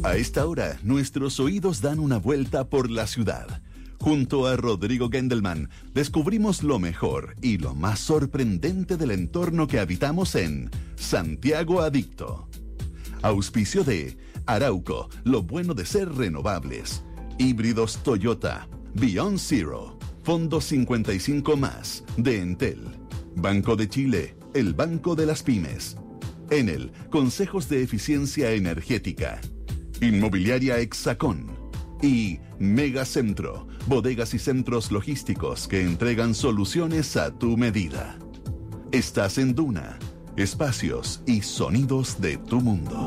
A esta hora, nuestros oídos dan una vuelta por la ciudad. Junto a Rodrigo Gendelman, descubrimos lo mejor y lo más sorprendente del entorno que habitamos en Santiago Adicto. Auspicio de Arauco, lo bueno de ser renovables. Híbridos Toyota, Beyond Zero, Fondo 55+, de Entel. Banco de Chile, el banco de las pymes. Enel, consejos de eficiencia energética. Inmobiliaria Hexacón. Y Megacentro, bodegas y centros logísticos que entregan soluciones a tu medida. Estás en Duna, espacios y sonidos de tu mundo.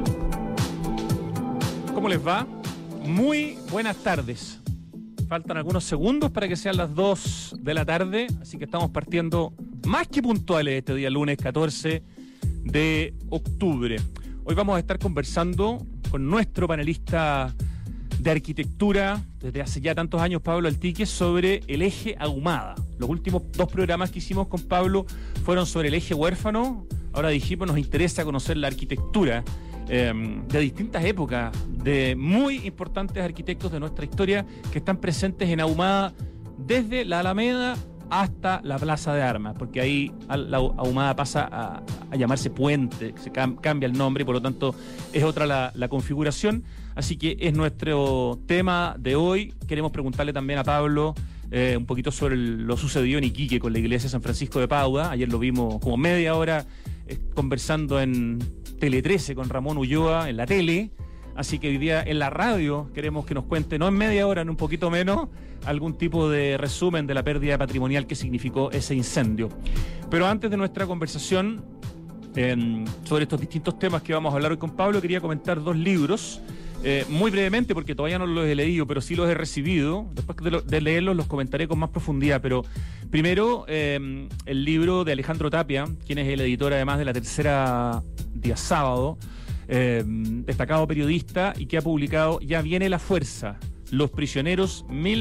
¿Cómo les va? Muy buenas tardes. Faltan algunos segundos para que sean las 2 de la tarde, así que estamos partiendo más que puntuales este día, lunes 14 de octubre. Hoy vamos a estar conversando con nuestro panelista de arquitectura desde hace ya tantos años, Pablo Altique, sobre el eje Ahumada. Los últimos 2 programas que hicimos con Pablo fueron sobre el eje Huérfano. Ahora dijimos, nos interesa conocer la arquitectura de distintas épocas, de muy importantes arquitectos de nuestra historia que están presentes en Ahumada desde la Alameda hasta la Plaza de Armas, porque ahí la Ahumada pasa a llamarse Puente, se cambia el nombre y por lo tanto es otra la configuración. Así que es nuestro tema de hoy. Queremos preguntarle también a Pablo un poquito sobre lo sucedido en Iquique con la iglesia de San Francisco de Paula. Ayer lo vimos como media hora conversando en Tele 13 con Ramón Ulloa en la tele. Así que hoy día en la radio queremos que nos cuente, no en media hora, en un poquito menos, algún tipo de resumen de la pérdida patrimonial que significó ese incendio. Pero antes de nuestra conversación sobre estos distintos temas que vamos a hablar hoy con Pablo, quería comentar 2 libros, muy brevemente porque todavía no los he leído, pero sí los he recibido. Después de leerlos los comentaré con más profundidad, pero primero el libro de Alejandro Tapia, quien es el editor además de La Tercera día sábado, destacado periodista y que ha publicado Ya viene la fuerza, Los prisioneros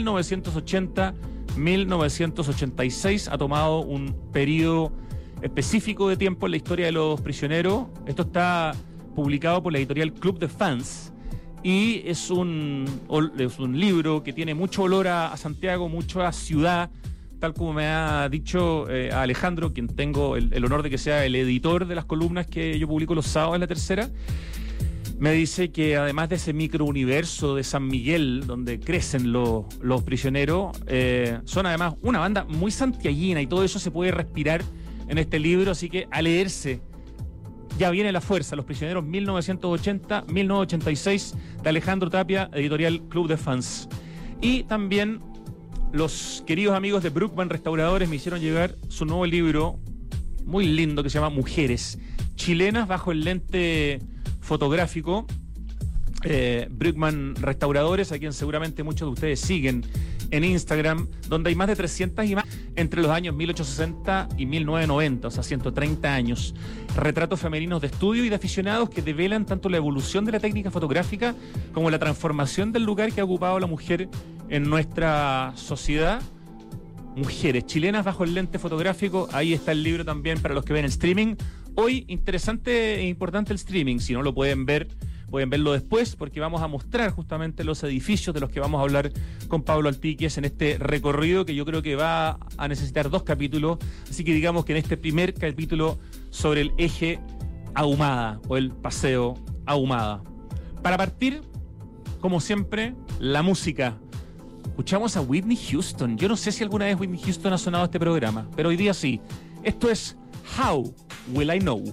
1980-1986. Ha tomado un periodo específico de tiempo en la historia de los prisioneros. Esto está publicado por la editorial Club de Fans y es un libro que tiene mucho olor a Santiago, mucho a ciudad, tal como me ha dicho a Alejandro, quien tengo el honor de que sea el editor de las columnas que yo publico los sábados en La Tercera. Me dice que además de ese microuniverso de San Miguel, donde crecen los prisioneros, son además una banda muy santiaguina y todo eso se puede respirar en este libro, así que a leerse. Ya viene la fuerza, Los prisioneros 1980-1986, de Alejandro Tapia, editorial Club de Fans. Y también los queridos amigos de Bruckmann Restauradores me hicieron llegar su nuevo libro, muy lindo, que se llama Mujeres, chilenas bajo el lente fotográfico. Bruckmann Restauradores, a quien seguramente muchos de ustedes siguen en Instagram, donde hay más de 300 imágenes entre los años 1860 y 1990, o sea, 130 años. Retratos femeninos de estudio y de aficionados que develan tanto la evolución de la técnica fotográfica como la transformación del lugar que ha ocupado la mujer en nuestra sociedad. Mujeres chilenas bajo el lente fotográfico. Ahí está el libro también para los que ven el streaming. Hoy, interesante e importante el streaming. Si no lo pueden ver, pueden verlo después, porque vamos a mostrar justamente los edificios de los que vamos a hablar con Pablo Altíquez en este recorrido que yo creo que va a necesitar 2 capítulos. Así que digamos que en este primer capítulo sobre el eje Ahumada o el paseo Ahumada. Para partir, como siempre, la música. Escuchamos a Whitney Houston. Yo no sé si alguna vez Whitney Houston ha sonado este programa, pero hoy día sí. Esto es How Will I Know?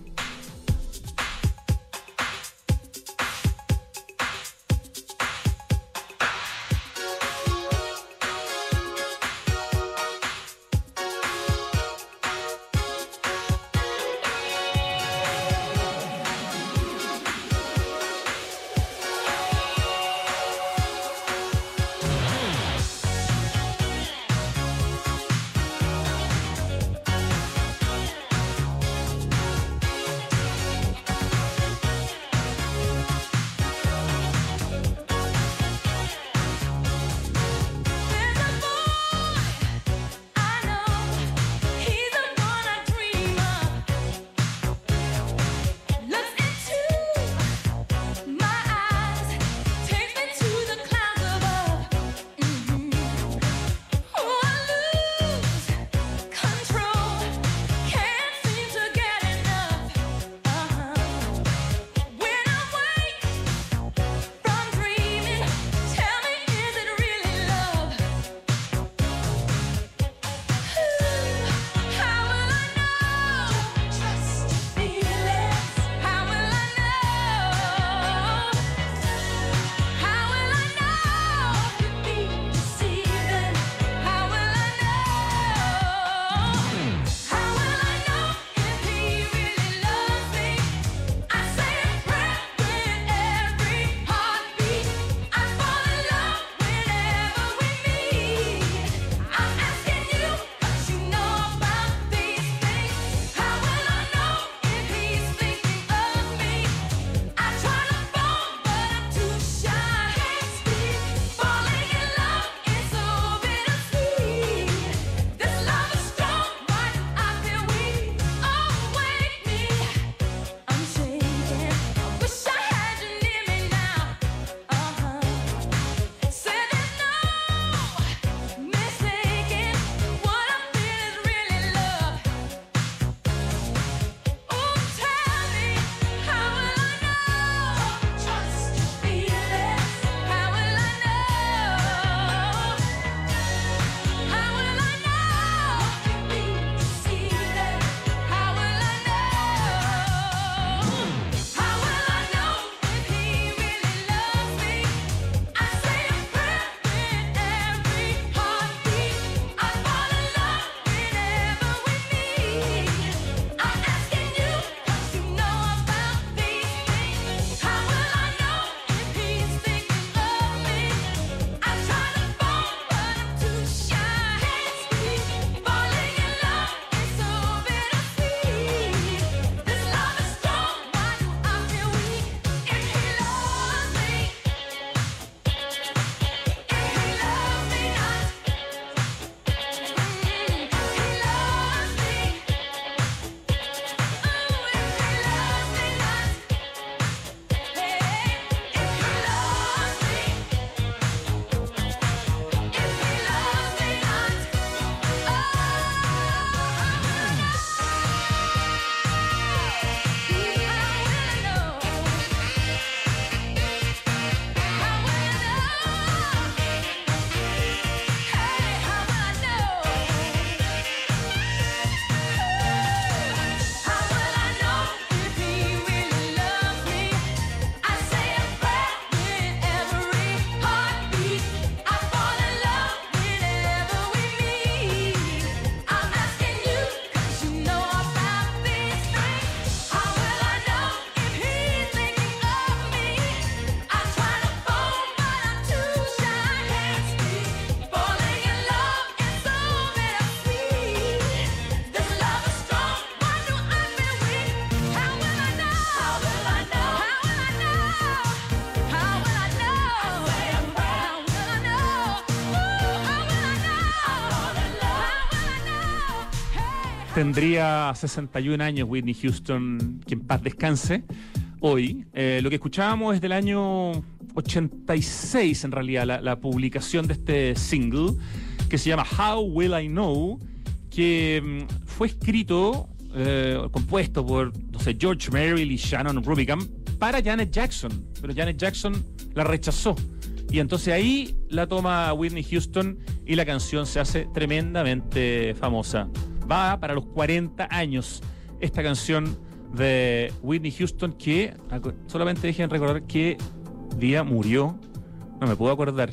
Tendría 61 años Whitney Houston, que en paz descanse, hoy. Lo que escuchábamos es del año 86, en realidad, la publicación de este single, que se llama How Will I Know, que fue escrito, compuesto por, no sé, George Merrill y Shannon Rubicam para Janet Jackson, pero Janet Jackson la rechazó. Y entonces ahí la toma Whitney Houston y la canción se hace tremendamente famosa. Va para los 40 años esta canción de Whitney Houston, que solamente dejen recordar qué día murió. No me puedo acordar.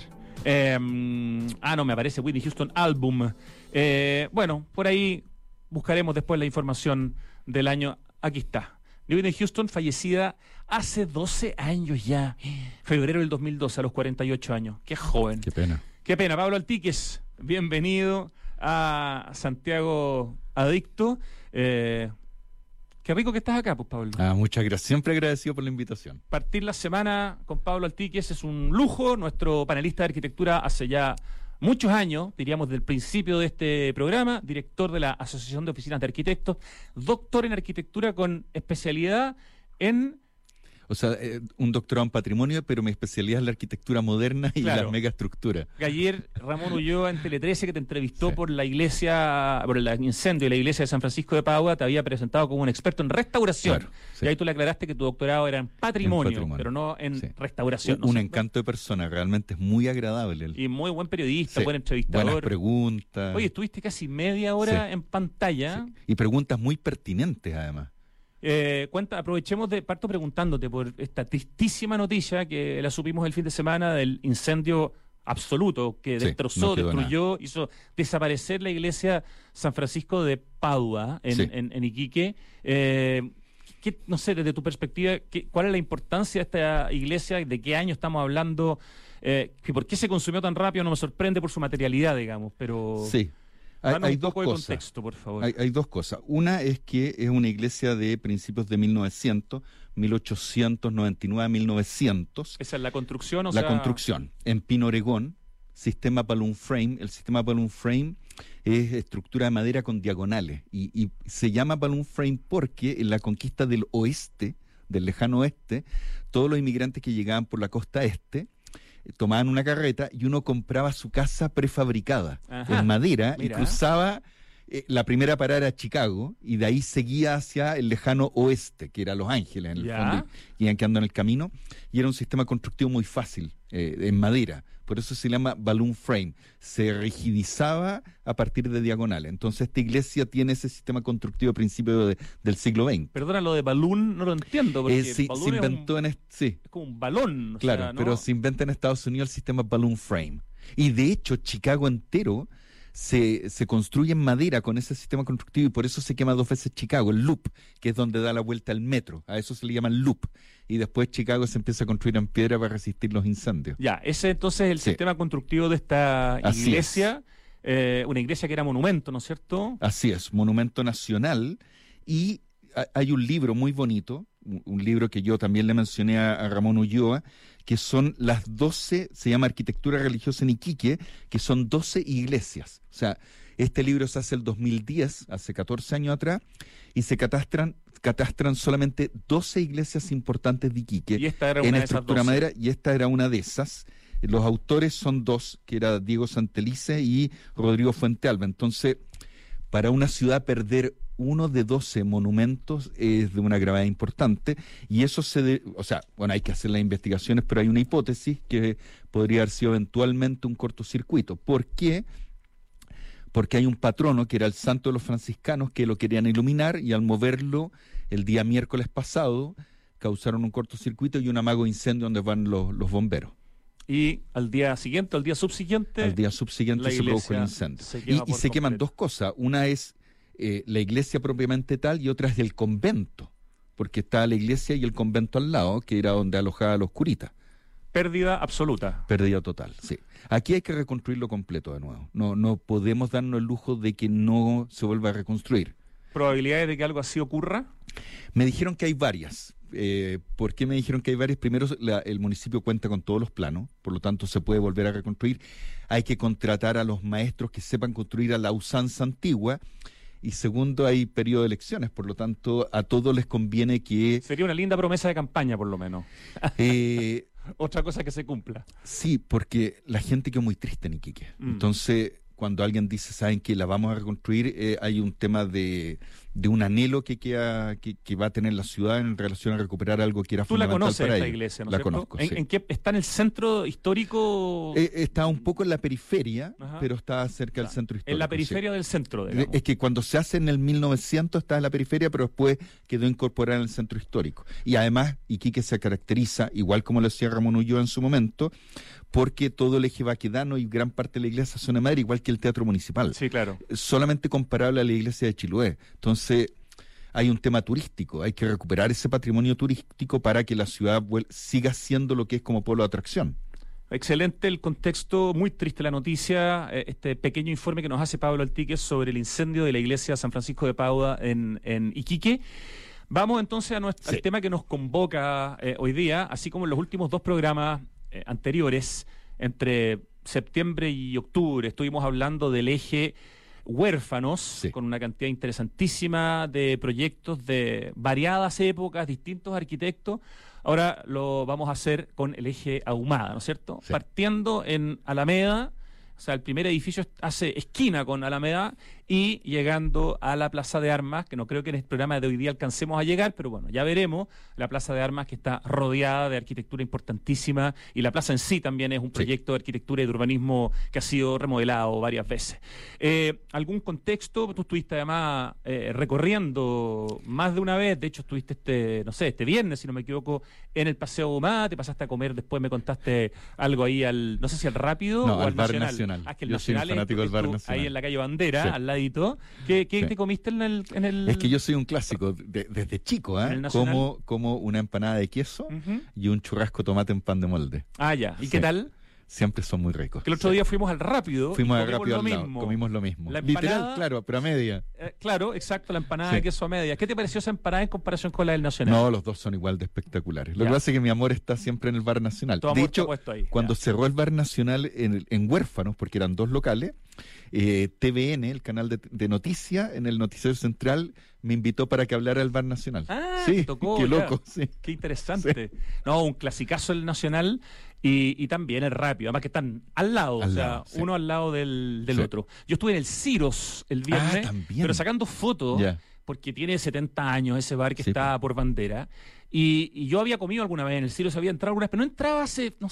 No me aparece Whitney Houston Album. Bueno, por ahí buscaremos después la información del año. Aquí está. Whitney Houston, fallecida hace 12 años ya. Febrero del 2012, a los 48 años. Qué joven. Qué pena. Qué pena. Pablo Altíquez, bienvenido a Santiago Adicto. Qué rico que estás acá, pues, Pablo. Muchas gracias. Siempre agradecido por la invitación. Partir la semana con Pablo Altíquez es un lujo. Nuestro panelista de arquitectura hace ya muchos años, diríamos del principio de este programa, director de la Asociación de Oficinas de Arquitectos, doctor en arquitectura con especialidad en... O sea, un doctorado en patrimonio, pero mi especialidad es la arquitectura moderna y Claro. las megaestructuras. Ayer Ramón Ulloa en Tele 13, que te entrevistó Sí. por el incendio de la iglesia de San Francisco de Padua, te había presentado como un experto en restauración. Claro, sí. Y ahí tú le aclaraste que tu doctorado era en patrimonio, patrimonio. pero no en Sí. restauración. ¿no Un sé? encanto de persona, realmente es muy agradable. Y muy buen periodista, Sí. buen entrevistador. Buenas preguntas. Oye, estuviste casi media hora Sí. en pantalla. Sí. Y preguntas muy pertinentes, además. Aprovechemos parto preguntándote por esta tristísima noticia que la supimos el fin de semana del incendio absoluto que Sí, destrozó, no quedó destruyó, hizo desaparecer la iglesia San Francisco de Padua Sí. en Iquique. No sé, desde tu perspectiva, ¿cuál es la importancia de esta iglesia? ¿De qué año estamos hablando? ¿Por qué se consumió tan rápido? No me sorprende por su materialidad, digamos, pero... Sí. Danos Hay un dos poco de cosas. contexto, por favor. Hay dos cosas. Una es que es una iglesia de principios de 1900, 1899 a 1900. ¿Esa es la construcción? La construcción, en Pino, Oregón, sistema balloon frame. El sistema balloon frame es estructura de madera con diagonales. Y se llama balloon frame porque en la conquista del oeste, del lejano oeste, todos los inmigrantes que llegaban por la costa este tomaban una carreta y uno compraba su casa prefabricada. Ajá, en madera mira. y cruzaba. La primera parada era Chicago y de ahí seguía hacia el lejano oeste, que era Los Ángeles, en el Ya. fondo, y iban quedando en el camino, y era un sistema constructivo muy fácil, en madera, por eso se llama balloon frame, se rigidizaba a partir de diagonales. Entonces esta iglesia tiene ese sistema constructivo a principios del siglo XX. Perdona, lo de balloon no lo entiendo, porque Se balloon inventó sí, es como un balón. claro, sea, ¿no? pero se inventa en Estados Unidos el sistema balloon frame. Y de hecho, Chicago entero se construye en madera con ese sistema constructivo y por eso se quema 2 veces Chicago, el loop, que es donde da la vuelta al metro. A eso se le llama el loop. Y después Chicago se empieza a construir en piedra para resistir los incendios. Ya, ese entonces es el Sí. sistema constructivo de esta Así iglesia, una iglesia que era monumento, ¿no es cierto? Así es, monumento nacional. Y hay un libro muy bonito, un libro que yo también le mencioné a Ramón Ulloa, que son las 12, se llama Arquitectura Religiosa en Iquique, que son 12 iglesias. O sea, este libro se hace el 2010, hace 14 años atrás, y se catastran solamente 12 iglesias importantes de Iquique Y esta era en una de esas estructura 12. madera, y esta era una de esas. Los autores son 2, que era Diego Santelice y Rodrigo Fuentealba. Entonces, para una ciudad perder uno de 12 monumentos es de una gravedad importante, y eso hay que hacer las investigaciones, pero hay una hipótesis que podría haber sido eventualmente un cortocircuito. ¿Por qué? Porque hay un patrono que era el santo de los franciscanos que lo querían iluminar, y al moverlo el día miércoles pasado causaron un cortocircuito y un amago incendio donde van los bomberos. Y al día siguiente, al día subsiguiente, Al día subsiguiente la se produjo el iglesia incendio. se quema Y por se queman completo. 2 cosas. Una es la iglesia propiamente tal, y otra es del convento, porque está la iglesia y el convento al lado, que era donde alojaba a los curitas. pérdida absoluta. Pérdida total, sí. Aquí hay que reconstruirlo completo de nuevo. No podemos darnos el lujo de que no se vuelva a reconstruir. ¿Probabilidades de que algo así ocurra? Me dijeron que hay varias. ¿Por qué me dijeron que hay varias? Primero, el municipio cuenta con todos los planos, por lo tanto se puede volver a reconstruir. Hay que contratar a los maestros que sepan construir a la usanza antigua. y segundo, hay periodo de elecciones, por lo tanto, a todos les conviene que... Sería una linda promesa de campaña, por lo menos. Otra cosa que se cumpla. Sí, porque la gente quedó muy triste en Iquique. Entonces, cuando alguien dice, ¿saben que la vamos a reconstruir? Hay un tema de un anhelo que va a tener la ciudad en relación a recuperar algo que era fundamental para ellos. Tú la conoces, esta iglesia, ¿no es cierto? Conozco, sí. ¿En qué está en el centro histórico? Está un poco en la periferia, Ajá. pero está cerca del centro histórico. En la periferia del centro, digamos. Es que cuando se hace en el 1900 está en la periferia, pero después quedó incorporada en el centro histórico. Y además, Iquique se caracteriza, igual como lo decía Ramón Ulloa en su momento, porque todo el eje baquedano y gran parte de la iglesia son de madera, igual que el Teatro Municipal. Sí, claro. Solamente comparable a la iglesia de Chiloé. Entonces, hay un tema turístico, hay que recuperar ese patrimonio turístico para que la ciudad siga siendo lo que es como polo de atracción. Excelente el contexto, muy triste la noticia, este pequeño informe que nos hace Pablo Altíquez sobre el incendio de la iglesia San Francisco de Paula en Iquique. Vamos entonces al tema que nos convoca hoy día, así como en los últimos dos programas anteriores, entre septiembre y octubre, estuvimos hablando del eje huérfanos, con una cantidad interesantísima de proyectos de variadas épocas, distintos arquitectos. Ahora lo vamos a hacer con el eje Ahumada, ¿no es cierto? Sí. Partiendo en Alameda, o sea, el primer edificio hace esquina con Alameda y llegando a la Plaza de Armas, que no creo que en el programa de hoy día alcancemos a llegar, pero bueno, ya veremos, la Plaza de Armas que está rodeada de arquitectura importantísima y la plaza en sí también es un proyecto de arquitectura y de urbanismo que ha sido remodelado varias veces. ¿Algún contexto? Tú estuviste además recorriendo más de una vez, de hecho estuviste este viernes, si no me equivoco, en el Paseo Ahumada, te pasaste a comer, después me contaste algo ahí no sé si al Rápido o al Bar Nacional. Nacional. Que el Yo Nacional soy un fanático del Bar Nacional. Ahí en la calle Bandera, al ladito. ¿Qué te comiste en el...? Es que yo soy un clásico, desde chico, como una empanada de queso y un churrasco tomate en pan de molde. Ah, ya. ¿Y qué tal? Siempre son muy ricos. Que el otro día fuimos al Rápido. Fuimos al Rápido al lado, comimos lo mismo. Literal, claro, pero a media. Claro, exacto, la empanada de queso a media. ¿Qué te pareció esa empanada en comparación con la del Nacional? No, los dos son igual de espectaculares. Lo que pasa es que mi amor está siempre en el Bar Nacional. De hecho, cuando cerró el Bar Nacional en Huérfanos, porque eran dos locales, TVN, el canal de noticias, en el noticiero central, me invitó para que hablara del Bar Nacional. Ah, sí, tocó. Qué loco, sí. Qué interesante. Sí. No, un clasicazo el Nacional y también el Rápido. Además que están al lado, uno al lado del otro. Yo estuve en el Ciros el viernes, pero sacando fotos, porque tiene 70 años ese bar que está por Bandera. Y yo había comido alguna vez en el Ciros, había entrado alguna vez, pero no entraba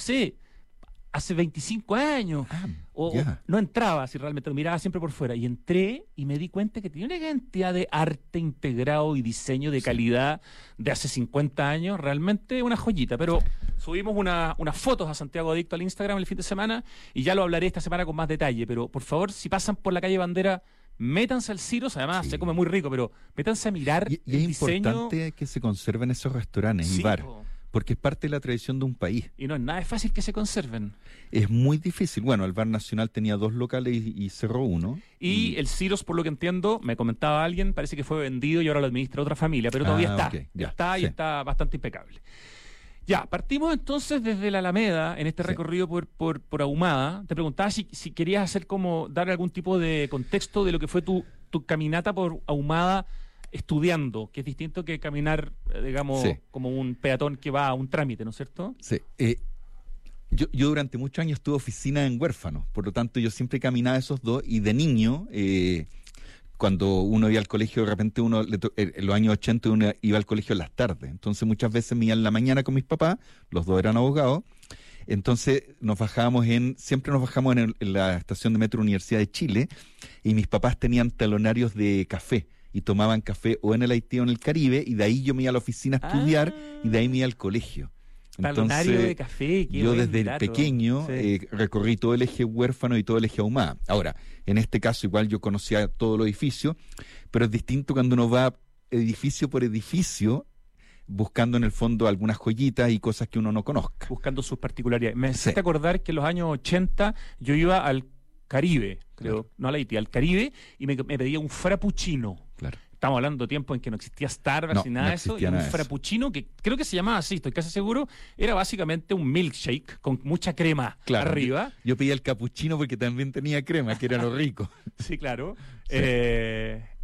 hace 25 años. No entraba, si realmente lo miraba siempre por fuera. Y entré y me di cuenta que tenía una cantidad de arte integrado y diseño de calidad de hace 50 años. Realmente una joyita. Pero subimos unas fotos a Santiago Adicto al Instagram el fin de semana y ya lo hablaré esta semana con más detalle. Pero por favor, si pasan por la calle Bandera, métanse al Ciros, además se come muy rico, pero métanse a mirar y es importante que se conserven esos restaurantes y bar. Porque es parte de la tradición de un país. Y no es nada fácil que se conserven. Es muy difícil. Bueno, el Bar Nacional tenía 2 locales y cerró uno. Y el Ciros, por lo que entiendo, me comentaba alguien, parece que fue vendido y ahora lo administra otra familia, pero todavía está. Está y está bastante impecable. Ya, partimos entonces desde la Alameda, en este recorrido por Ahumada. Te preguntaba si querías hacer dar algún tipo de contexto de lo que fue tu caminata por Ahumada estudiando, que es distinto que caminar, digamos, como un peatón que va a un trámite, ¿no es cierto? Sí. Yo durante muchos años tuve oficina en Huérfanos, por lo tanto yo siempre caminaba esos dos y de niño, cuando uno iba al colegio, de repente en los años 80 uno iba al colegio en las tardes, entonces muchas veces me iba en la mañana con mis papás, los dos eran abogados, entonces siempre nos bajamos en la estación de metro Universidad de Chile y mis papás tenían talonarios de café y tomaban café o en el Haití o en el Caribe y de ahí yo me iba a la oficina a estudiar y de ahí me iba al colegio. Talonario de café, yo desde pequeño recorrí todo el eje Huérfano y todo el eje Ahumada. Ahora, en este caso igual yo conocía todo el edificio, pero es distinto cuando uno va edificio por edificio buscando en el fondo algunas joyitas y cosas que uno no conozca. Buscando sus particularidades. Me hiciste acordar que en los años 80 yo iba al Caribe, creo, no al Haití, al Caribe, y me pedía un frappuccino. Claro. Estamos hablando de tiempo en que no existía Starbucks ni nada de eso, y un frappuccino que creo que se llamaba así, estoy casi seguro, era básicamente un milkshake con mucha crema arriba. Yo pedía el capuchino porque también tenía crema, que era lo rico. Sí, claro. Sí.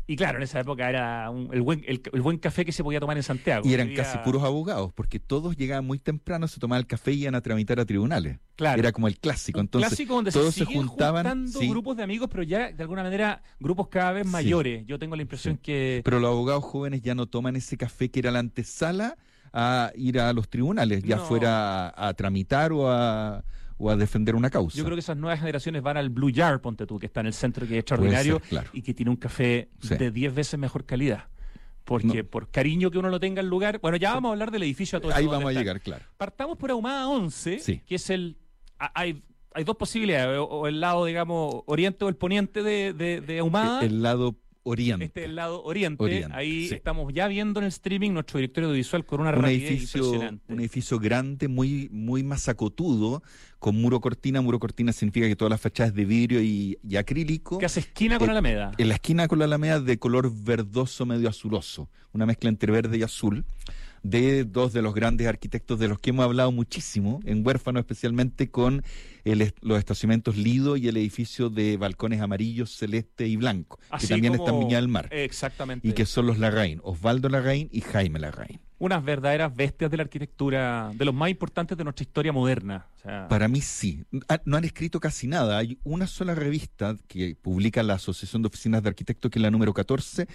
Y claro, en esa época era el buen café que se podía tomar en Santiago. Y eran casi puros abogados, porque todos llegaban muy temprano, se tomaban el café y iban a tramitar a tribunales. Claro. Era como el clásico. Entonces, clásico donde todos se juntaban. juntando Sí, grupos de amigos, pero ya de alguna manera grupos cada vez mayores. Yo tengo la impresión sí. que... Pero los abogados jóvenes ya no toman ese café que era la antesala a ir a los tribunales, ya No. fuera a tramitar o a defender una causa. Yo creo que esas nuevas generaciones van al Blue Jar, ponte tú, que está en el centro, que es extraordinario, Puede ser, claro. y que tiene un café Sí. de 10 veces mejor calidad. Porque No. por cariño que uno lo tenga al lugar... Bueno, ya vamos a hablar del edificio a todo Ahí esto vamos a donde está. llegar, claro. Partamos por Ahumada 11, Sí. que es hay dos posibilidades, o el lado, digamos, oriente o el poniente de Ahumada. El lado oriente. Este es el lado oriente. Ahí sí. estamos ya viendo en el streaming nuestro directorio audiovisual con una un rapidez edificio, impresionante. un edificio grande, muy, muy masacotudo, con muro cortina. Muro cortina significa que todas las fachadas de vidrio y acrílico. Que hace esquina con Alameda. En la esquina con la Alameda, de color verdoso medio azuloso, una mezcla entre verde y azul, de dos de los grandes arquitectos de los que hemos hablado muchísimo, en Huérfano especialmente, con los estacionamientos Lido y el edificio de balcones amarillos, celeste y blanco, Así que también como- está en Viña del Mar, Exactamente. y que son los Larraín, Osvaldo Larraín y Jaime Larraín. Unas verdaderas bestias de la arquitectura, de los más importantes de nuestra historia moderna. O sea, Para mí sí. No han escrito casi nada. Hay una sola revista que publica la Asociación de Oficinas de Arquitectos, que es la número 14,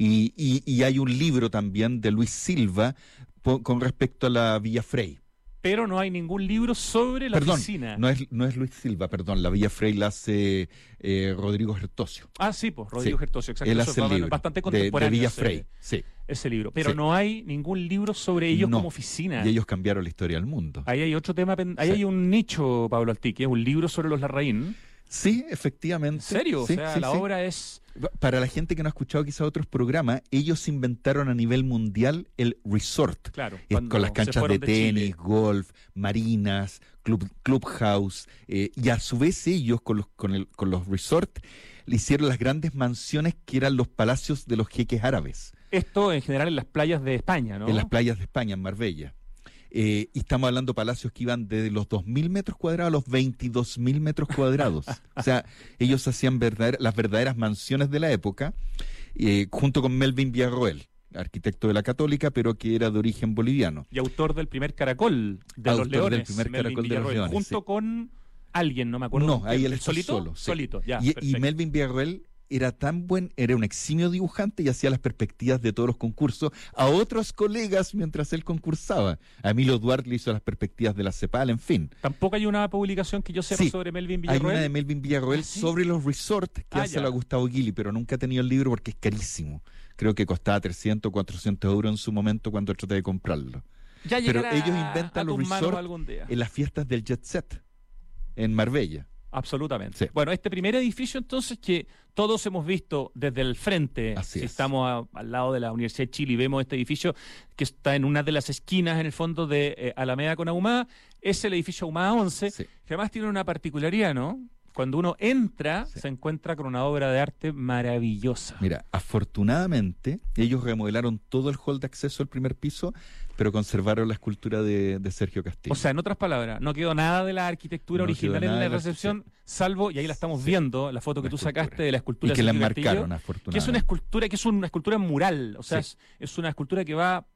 y hay un libro también de Luis Silva con respecto a la Villa Frey. pero no hay ningún libro sobre la Perdón, oficina. no es Luis Silva, perdón, la Villa Frey la hace Rodrigo Gertosio. Ah, sí, pues Rodrigo Sí. Gertosio, exacto. Él Eso hace el es libro bastante de contemporáneo. Villa ese- Frey, sí. Ese libro. Pero Sí. no hay ningún libro sobre ellos No. como oficina. Y ellos cambiaron la historia del mundo. Ahí hay otro tema, ahí Sí. hay un nicho, Pablo Altique, un libro sobre los Larraín. Sí, efectivamente. ¿En serio? Sí, o sea, sí, la sí. obra es... Para la gente que no ha escuchado quizá otros programas, ellos inventaron a nivel mundial el resort. Claro. Con las se canchas fueron de Chile. tenis, golf, marinas, clubhouse, y a su vez ellos con los resorts le hicieron las grandes mansiones que eran los palacios de los jeques árabes, Esto en general en las playas de España, ¿no? en las playas de España, en Marbella. Y estamos hablando de palacios que iban desde los 2.000 metros cuadrados a los 22.000 metros cuadrados. O sea, ellos hacían las verdaderas mansiones de la época, junto con Melvin Villarroel, arquitecto de la Católica, pero que era de origen boliviano. Y autor del primer caracol de Autor los Leones. del primer Melvin caracol de los Villarroel, Leones, junto sí. con alguien, no me acuerdo. No, ahí él está ¿Solito? solo. Sí. Solito, ya. Y perfecto. Melvin Villarroel era un eximio dibujante y hacía las perspectivas de todos los concursos a otros colegas mientras él concursaba. A Emilio Duarte le hizo las perspectivas de la CEPAL, en fin. Tampoco hay una publicación que yo sepa Sí, sobre Melvin Hay Villarroel. una de Melvin Villarroel ¿Ah, sí? sobre los resorts que hace ya. a Gustavo Guili, pero nunca he tenido el libro porque es carísimo. Creo que costaba 300 o 400 euros en su momento cuando traté de comprarlo. Ya Pero llegará ellos inventan a los tus manos resorts algún día. en las fiestas del Jet Set, en Marbella. Absolutamente. Sí. Bueno, este primer edificio entonces que todos hemos visto desde el frente, Así si es. estamos al lado de la Universidad de Chile y vemos este edificio que está en una de las esquinas en el fondo de Alameda con Ahumada, es el edificio Ahumada 11, Sí. que además tiene una particularidad, ¿no? Cuando uno entra, Sí. se encuentra con una obra de arte maravillosa. Mira, afortunadamente, ellos remodelaron todo el hall de acceso al primer piso, pero conservaron la escultura de Sergio Castillo. O sea, en otras palabras, no quedó nada de la arquitectura No original quedó en nada la de la- recepción, salvo, y ahí la estamos viendo, la foto que La tú escultura. sacaste de la escultura y de que la Sergio Castillo, enmarcaron, que afortunadamente. es una escultura mural, o sea, Sí. es una escultura que va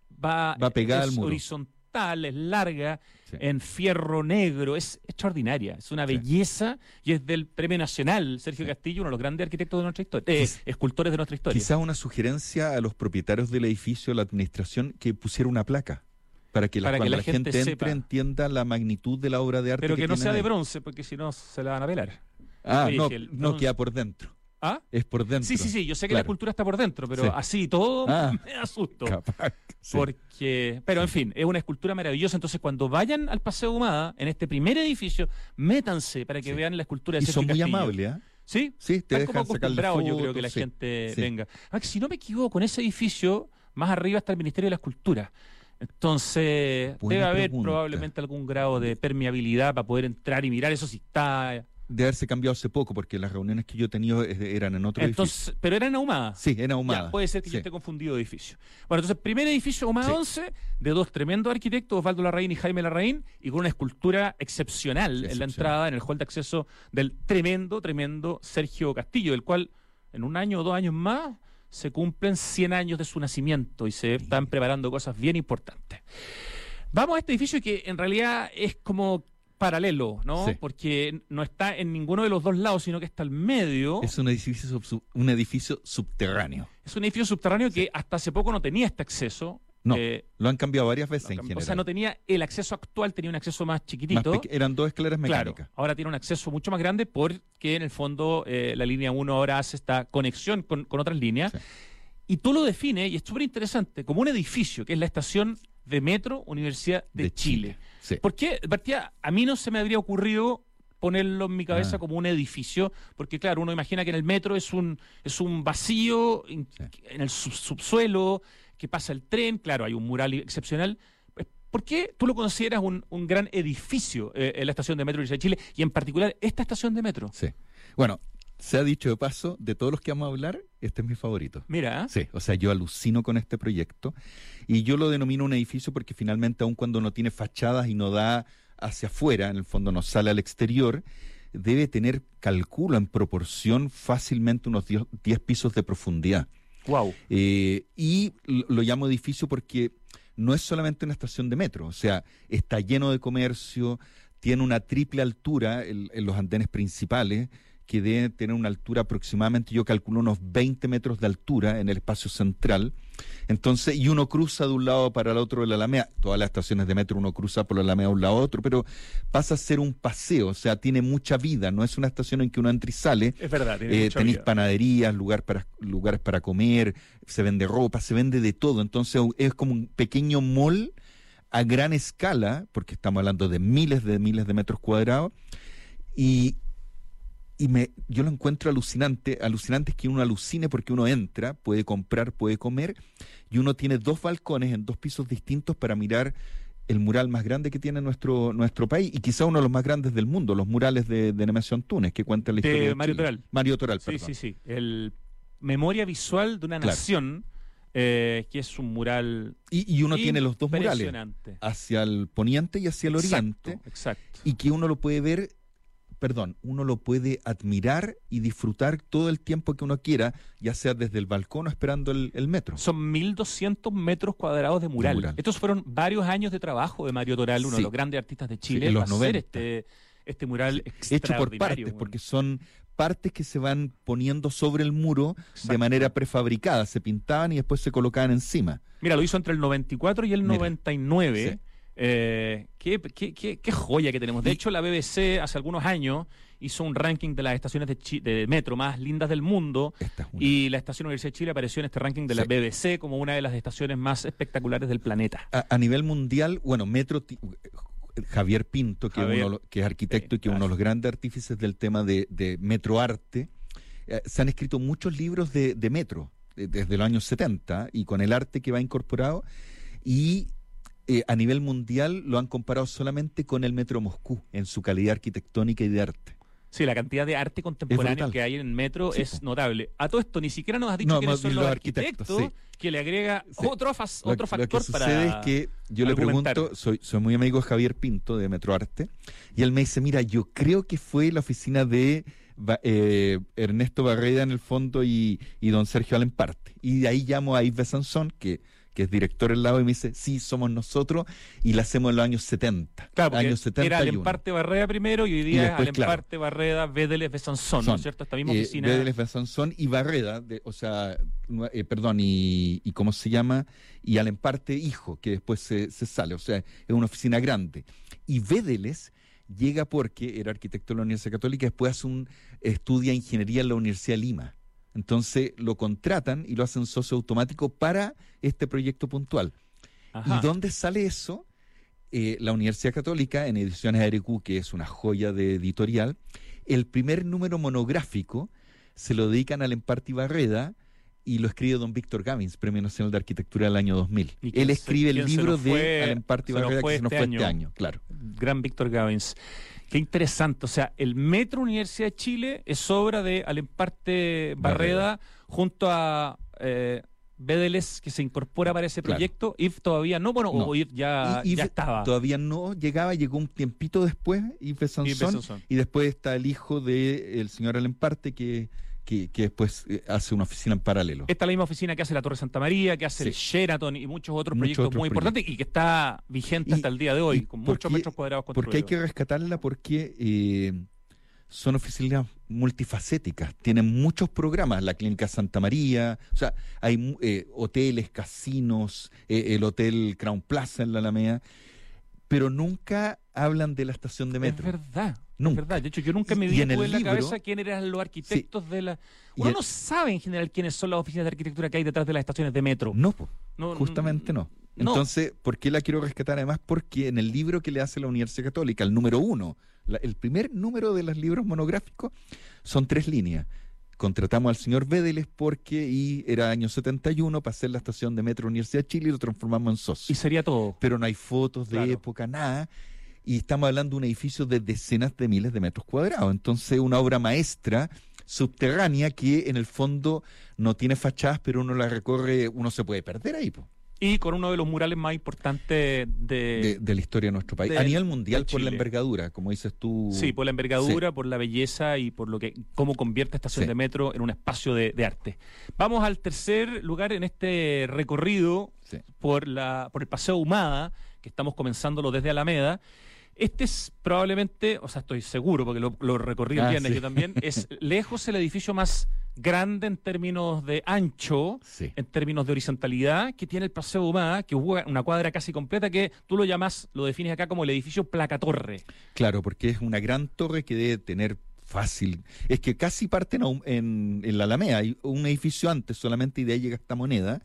pegada es al muro. horizontal, es larga, Sí. en fierro negro, es extraordinaria, es una Sí. belleza y es del Premio Nacional Sergio Sí. Castillo, uno de los grandes arquitectos de nuestra historia, escultores de nuestra historia. Quizás una sugerencia a los propietarios del edificio, a la administración, que pusiera una placa para que, Para que cuando la gente entre sepa. entienda la magnitud de la obra de arte. Pero que no tienen sea de ahí. bronce, porque si no se la van a pelar. Ah, Oye, no, que el no bronce- queda por dentro. ¿Ah? Es por dentro. Sí, yo sé que la Claro. escultura está por dentro, pero Sí. así y todo Ah. me asusto. Capaz. Sí. Pero en fin, es una escultura maravillosa. Entonces, cuando vayan al Paseo Ahumada, en este primer edificio, métanse para que Sí. vean la escultura de Y Sergio son muy Castillo. amables, ¿ah? ¿Sí? Sí, te Están como dejan sacarle acostumbrados, yo fotos. creo que la sí, gente sí. venga. Ah, que si no me equivoco, en ese edificio, más arriba está el Ministerio de la Escultura. Entonces, Buena debe haber pregunta. probablemente algún grado de permeabilidad para poder entrar y mirar. Eso sí está. De haberse cambiado hace poco, porque las reuniones que yo he tenido eran en otro edificio. Entonces, pero era en Ahumada. Sí, era Ahumada. Ya, puede ser que yo Sí. esté confundido de edificio. Bueno, entonces, primer edificio Ahumada Sí. 11, de dos tremendos arquitectos, Osvaldo Larraín y Jaime Larraín, y con una escultura excepcional en la Excepcional. entrada, en el hall de acceso del tremendo Sergio Castillo, del cual en un año o 2 años más se cumplen 100 años de su nacimiento y se están preparando cosas bien importantes. Vamos a este edificio que en realidad es como paralelo, ¿no? Sí. Porque no está en ninguno de los dos lados, sino que está al medio. Es un edificio subterráneo. Es un edificio subterráneo que hasta hace poco no tenía este acceso. No, lo han cambiado varias veces en O general. sea, no tenía el acceso actual, tenía un acceso más chiquitito. Eran 2 escaleras Claro, mecánicas. ahora tiene un acceso mucho más grande porque en el fondo la línea 1 ahora hace esta conexión con otras líneas. Sí. Y tú lo defines, y es súper interesante, como un edificio, que es la estación de Metro Universidad de Chile. Sí. ¿Por qué? Partía, a mí no se me habría ocurrido ponerlo en mi cabeza como un edificio, porque claro, uno imagina que en el metro es un vacío en el subsuelo, que pasa el tren, claro, hay un mural excepcional. ¿Por qué tú lo consideras un gran edificio en la estación de Metro Universidad de Chile, y en particular esta estación de metro? Sí. Bueno, se ha dicho de paso, de todos los que vamos a hablar, este es mi favorito. Mira. Sí, o sea, yo alucino con este proyecto y yo lo denomino un edificio porque finalmente, aun cuando no tiene fachadas y no da hacia afuera, en el fondo no sale al exterior, debe tener, calculo en proporción, fácilmente unos 10 pisos de profundidad. Wow. Y lo llamo edificio porque no es solamente una estación de metro, o sea, está lleno de comercio, tiene una triple altura en los andenes principales, que debe tener una altura aproximadamente, yo calculo unos 20 metros de altura en el espacio central. Entonces, y uno cruza de un lado para el otro de la Alameda. Todas las estaciones de metro uno cruza por la Alameda de un lado a otro, pero pasa a ser un paseo, o sea, tiene mucha vida, no es una estación en que uno entra y sale. Es verdad, tiene mucha tenéis vida. panaderías, lugares para comer, se vende ropa, se vende de todo. Entonces, es como un pequeño mall a gran escala, porque estamos hablando de miles de metros cuadrados, y yo lo encuentro alucinante es que uno alucine porque uno entra, puede comprar, puede comer, y uno tiene 2 balcones en 2 pisos distintos para mirar el mural más grande que tiene nuestro país, y quizá uno de los más grandes del mundo, los murales de Nemesio Antunes, que cuentan la historia de Mario Chile. Toral. Mario Toral, Sí, perdón. sí. El memoria visual de una Claro. nación, que es un mural Y uno tiene los 2 murales, impresionante. hacia el poniente y hacia el oriente, Exacto. y que uno lo puede ver, uno lo puede admirar y disfrutar todo el tiempo que uno quiera, ya sea desde el balcón o esperando el metro. Son 1.200 metros cuadrados de mural. Estos fueron varios años de trabajo de Mario Toral, uno de los grandes artistas de Chile, en los para hacer 90. este mural Hecho por partes, porque son partes que se van poniendo sobre el muro de manera prefabricada, se pintaban y después se colocaban encima. Mira, lo hizo entre el 94 y el 99. Sí. Qué joya que tenemos. De hecho, la BBC hace algunos años hizo un ranking de las estaciones de metro más lindas del mundo, y la estación Universidad de Chile apareció en este ranking de la BBC como una de las estaciones más espectaculares del planeta. A nivel mundial, bueno, Metro, Javier Pinto, que es arquitecto y que es uno de los grandes artífices del tema de metroarte, se han escrito muchos libros de metro desde los años 70 y con el arte que va incorporado, y a nivel mundial lo han comparado solamente con el Metro Moscú en su calidad arquitectónica y de arte. Sí, la cantidad de arte contemporáneo que hay en el metro es notable. A todo esto, ni siquiera nos has dicho quiénes son los arquitectos, que le agrega otro factor lo que para sucede es que yo le pregunto, soy muy amigo de Javier Pinto de Metroarte, y él me dice, mira, yo creo que fue la oficina de Ernesto Barreda en el fondo y don Sergio Alemparte. Y de ahí llamo a Yves Besançon, que es director al lado, y me dice, sí, somos nosotros, y la hacemos en los años 70. Claro, años 71. Era Alemparte Barreda primero, y hoy día es Alemparte Barreda, Védeles Besançon, ¿no es cierto? Esta misma oficina. Védeles Besançon y Barreda, y ¿cómo se llama? Y Alemparte hijo, que después se sale, o sea, es una oficina grande. Y Védeles llega porque era arquitecto de la Universidad Católica, después estudia ingeniería en la Universidad de Lima. Entonces lo contratan y lo hacen socio automático para este proyecto puntual. Ajá. ¿Y dónde sale eso? La Universidad Católica, en Ediciones ARQ, que es una joya de editorial, el primer número monográfico se lo dedican a Alemparte y Barreda, y lo escribe don Víctor Gavins, Premio Nacional de Arquitectura del año 2000. Él escribe el libro de Alemparte y Barreda, que se nos fue este año. Claro. Gran Víctor Gavins. Qué interesante. O sea, el Metro Universidad de Chile es obra de Alemparte Barreda junto a Védeles, que se incorpora para ese proyecto. Yves todavía no, o Yves ya estaba. Todavía no llegó un tiempito después, Yves Besançon, y después está el hijo del señor Alemparte, que que después hace una oficina en paralelo. Esta es la misma oficina que hace la Torre Santa María, que hace el Sheraton y muchos otros proyectos muy importantes y que está vigente hasta el día de hoy, con muchos metros cuadrados construidos. Porque hay que rescatarla porque son oficinas multifacéticas, tienen muchos programas, la Clínica Santa María, o sea, hay hoteles, casinos, el Hotel Crown Plaza en la Alameda, pero nunca hablan de la estación de metro. Es verdad. Nunca. Es verdad. De hecho, yo nunca me di en la cabeza quién eran los arquitectos de la... Uno no sabe en general quiénes son las oficinas de arquitectura que hay detrás de las estaciones de metro. No, justamente no. Entonces, ¿por qué la quiero rescatar? Además, porque en el libro que le hace la Universidad Católica, el número 1, el primer número de los libros monográficos, son 3 líneas. Contratamos al señor Védeles y era año 71 para hacer la estación de metro Universidad de Chile y lo transformamos en socio. Y sería todo. Pero no hay fotos de época, nada. Y estamos hablando de un edificio de decenas de miles de metros cuadrados. Entonces, una obra maestra subterránea que en el fondo no tiene fachadas, pero uno la recorre, uno se puede perder ahí, po. Y con uno de los murales más importantes de la historia de nuestro país. A nivel mundial, por la envergadura, como dices tú. Sí, por la envergadura, por la belleza y por cómo convierte estación de metro en un espacio de arte. Vamos al tercer lugar en este recorrido por el Paseo Ahumada, que estamos comenzándolo desde Alameda. Este es probablemente, o sea, estoy seguro, porque lo recorrí el viernes yo también, es lejos el edificio más grande en términos de ancho, en términos de horizontalidad, que tiene el Paseo Ahumada, que hubo una cuadra casi completa, que tú lo defines acá como el edificio Placa-Torre. Claro, porque es una gran torre que debe tener fácil. Es que casi parten en la Alameda, hay un edificio antes solamente y de ahí llega esta Moneda.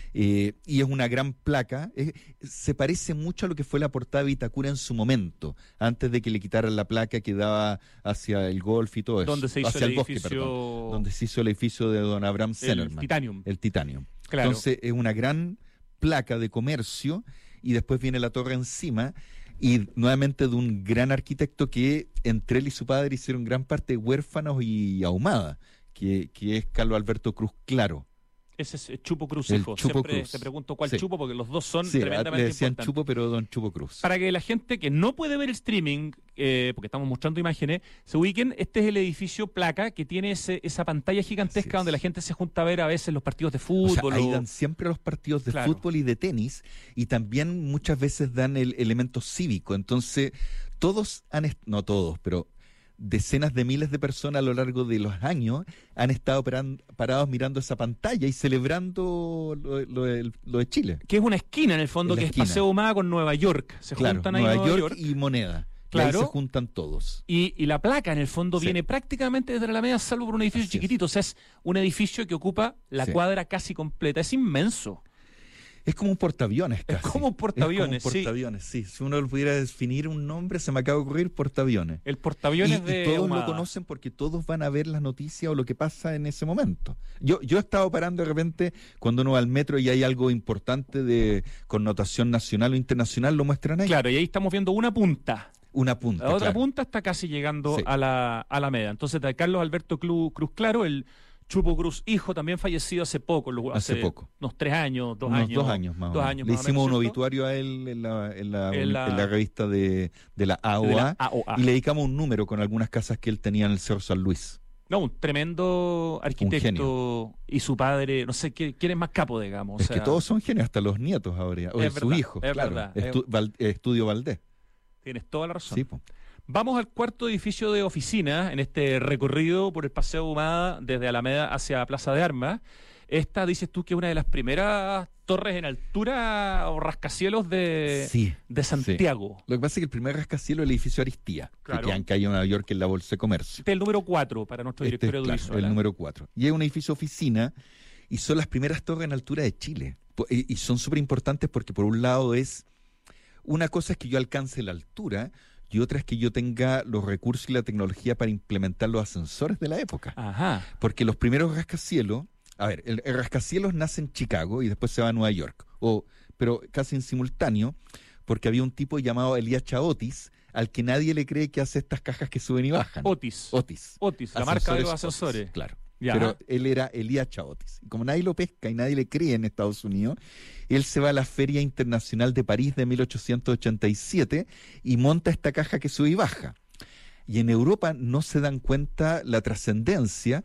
Y es una gran placa, se parece mucho a lo que fue la portada de Vitacura en su momento, antes de que le quitaran la placa que daba hacia el golf y todo eso. Donde se hizo hacia el bosque, edificio... donde se hizo el edificio de don Abraham Zenerman. El Titanium. Claro. Entonces es una gran placa de comercio y después viene la torre encima y nuevamente de un gran arquitecto que entre él y su padre hicieron gran parte de Huérfanos y Ahumada, que es Carlos Alberto Cruz Claro. Ese es Chupo Cruz, hijo. Siempre Cruz. te pregunto cuál Chupo, porque los dos son tremendamente le decían importantes. Chupo, pero don Chupo Cruz. Para que la gente que no puede ver el streaming, porque estamos mostrando imágenes, se ubiquen, este es el edificio Placa, que tiene esa pantalla gigantesca donde la gente se junta a ver a veces los partidos de fútbol. Ahí dan siempre los partidos de fútbol y de tenis, y también muchas veces dan el elemento cívico. Entonces, no todos, pero decenas de miles de personas a lo largo de los años han estado parados mirando esa pantalla y celebrando lo de Chile. Que es una esquina en el fondo, que es Paseo Ahumada con Nueva York. Se juntan ahí Nueva York y Moneda. Claro. Y ahí se juntan todos. Y la placa en el fondo viene prácticamente desde la Alameda, salvo por un edificio chiquitito. O sea, es un edificio que ocupa la cuadra casi completa. Es inmenso. Es como un portaaviones casi. Es como un portaaviones, sí. Si uno pudiera definir un nombre, se me acaba de ocurrir portaaviones. El portaaviones de y todos Ahumada. lo conocen porque todos van a ver las noticias o lo que pasa en ese momento. Yo he estado parando de repente cuando uno va al metro y hay algo importante de connotación nacional o internacional, lo muestran ahí. Claro, y ahí estamos viendo una punta. Una punta, La otra punta está casi llegando a la Alameda. Entonces, de Carlos Alberto Cruz Claro, el Chupo Cruz, hijo, también fallecido hace poco. Hace poco. Unos 3 años, 2 años. 2 años más o menos. Le hicimos un obituario a él en la revista de la AOA, y le dedicamos un número con algunas casas que él tenía en el Cerro San Luis. No, un tremendo arquitecto y su padre, no sé, ¿quién es más capo, digamos? Es que todos son genios, hasta los nietos ahora, o su hijo, claro. Estudio Valdés. Tienes toda la razón. Sí, po. Vamos al cuarto edificio de oficinas en este recorrido por el Paseo Ahumada desde Alameda hacia Plaza de Armas. Esta, dices tú, que es una de las primeras torres en altura o rascacielos de Santiago. Lo que pasa es que el primer rascacielos es el edificio Aristía, que queda en calle Nueva York, en la Bolsa de Comercio. Este es el número 4 para nuestro directorio audiovisual. El número 4. Y es un edificio oficina y son las primeras torres en altura de Chile. Y son súper importantes porque por un lado una cosa es que yo alcance la altura y otra es que yo tenga los recursos y la tecnología para implementar los ascensores de la época. Ajá. Porque los primeros rascacielos, el rascacielos nace en Chicago y después se va a Nueva York, pero casi en simultáneo, porque había un tipo llamado Elías Chaotis, al que nadie le cree que hace estas cajas que suben y bajan. Otis, la marca de los ascensores. Otis, claro. Pero él era Elías Chaotis. Y como nadie lo pesca y nadie le cree en Estados Unidos, él se va a la Feria Internacional de París de 1887 y monta esta caja que sube y baja. Y en Europa no se dan cuenta la trascendencia,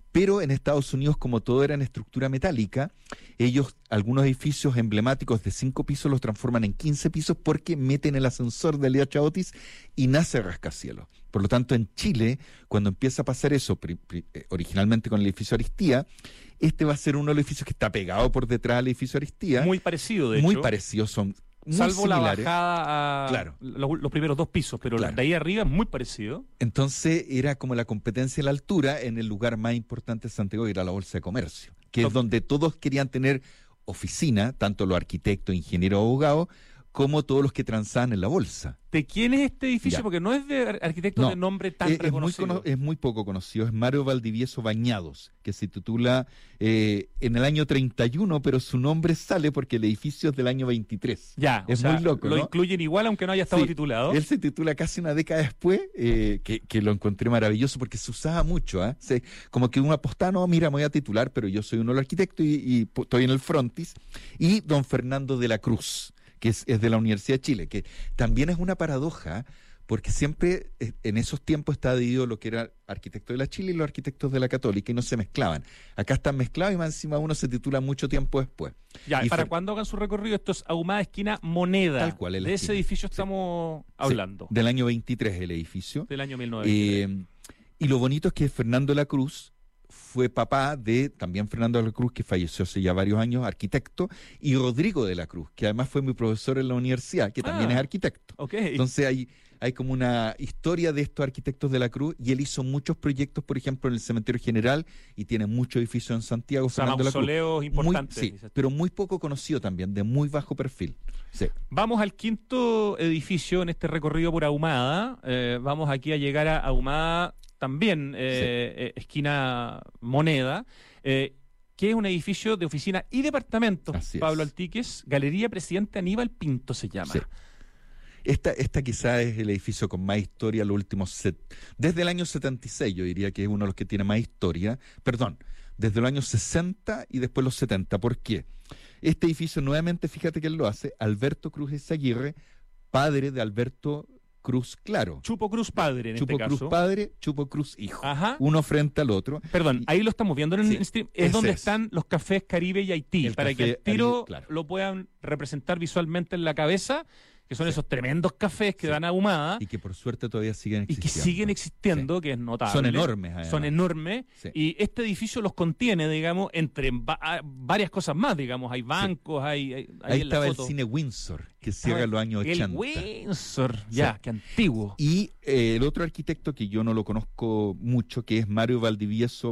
Pero en Estados Unidos, como todo era en estructura metálica, ellos, algunos edificios emblemáticos de 5 pisos los transforman en 15 pisos porque meten el ascensor del IH Otis y nace rascacielos. Por lo tanto, en Chile, cuando empieza a pasar eso, originalmente con el edificio Aristía, este va a ser uno de los edificios que está pegado por detrás del edificio Aristía. Muy parecido, de muy hecho. Muy parecidos, son muy salvo similares. La bajada a claro. los primeros 2 pisos, pero claro. de ahí arriba es muy parecido. Entonces era como la competencia en la altura en el lugar más importante de Santiago, que era la Bolsa de Comercio, que es donde todos querían tener oficina, tanto los arquitectos, ingenieros, abogados, como todos los que transaban en la bolsa. ¿De quién es este edificio? Ya. Porque no es de arquitectos de nombre tan reconocido. Es muy poco conocido. Es Mario Valdivieso Bañados, que se titula en el año 31, pero su nombre sale porque el edificio es del año 23. Ya, es muy loco, lo ¿no? incluyen igual aunque no haya estado titulado. Él se titula casi una década después, que lo encontré maravilloso porque se usaba mucho. Como que uno apostaba, no, mira, me voy a titular, pero yo soy uno de los arquitectos y estoy en el frontis. Y don Fernando de la Cruz, que es de la Universidad de Chile, que también es una paradoja, porque siempre en esos tiempos estaba dividido lo que era arquitecto de la Chile y los arquitectos de la Católica, y no se mezclaban. Acá están mezclados y más encima uno se titula mucho tiempo después. Ya, ¿y para cuándo hagan su recorrido? Esto es Ahumada Esquina Moneda. Tal cual, de ese edificio estamos hablando. Del año 23 el edificio. Del año 1923. Y lo bonito es que Fernando de la Cruz fue papá de también Fernando de la Cruz, que falleció hace ya varios años, arquitecto, y Rodrigo de la Cruz, que además fue mi profesor en la universidad, que también es arquitecto. Okay. Entonces hay como una historia de estos arquitectos de la Cruz, y él hizo muchos proyectos, por ejemplo, en el Cementerio General, y tiene muchos edificios en Santiago. O sea, mausoleos importantes. Pero muy poco conocido también, de muy bajo perfil. Sí. Vamos al quinto edificio en este recorrido por Ahumada. Vamos aquí a llegar a Ahumada también, esquina Moneda, que es un edificio de oficina y departamentos. Pablo Altíquez, Galería Presidente Aníbal Pinto se llama. Sí. Esta quizás es el edificio con más historia los últimos desde el año 76, yo diría que es uno de los que tiene más historia, desde los años 60 y después los 70. ¿Por qué? Este edificio, nuevamente, fíjate que él lo hace, Alberto Cruz Izaguirre, padre de Alberto Cruz Claro. Chupo Cruz padre, en Chupo este caso. Cruz padre, Chupo Cruz hijo. Ajá. Uno frente al otro. Perdón, ahí lo estamos viendo en el stream. Es donde están los cafés Caribe y Haití, para que el tiro lo puedan representar visualmente en la cabeza, que son esos tremendos cafés que dan Ahumada. Y que por suerte todavía siguen existiendo. Y que siguen existiendo, que es notable. Son enormes, además. Son enormes. Sí. Y este edificio los contiene, digamos, entre varias cosas más, digamos. Hay bancos, ahí estaba el cine Windsor, que cierra los años 80. El Windsor, ya, qué antiguo. Y el otro arquitecto que yo no lo conozco mucho, que es Mario Valdivieso,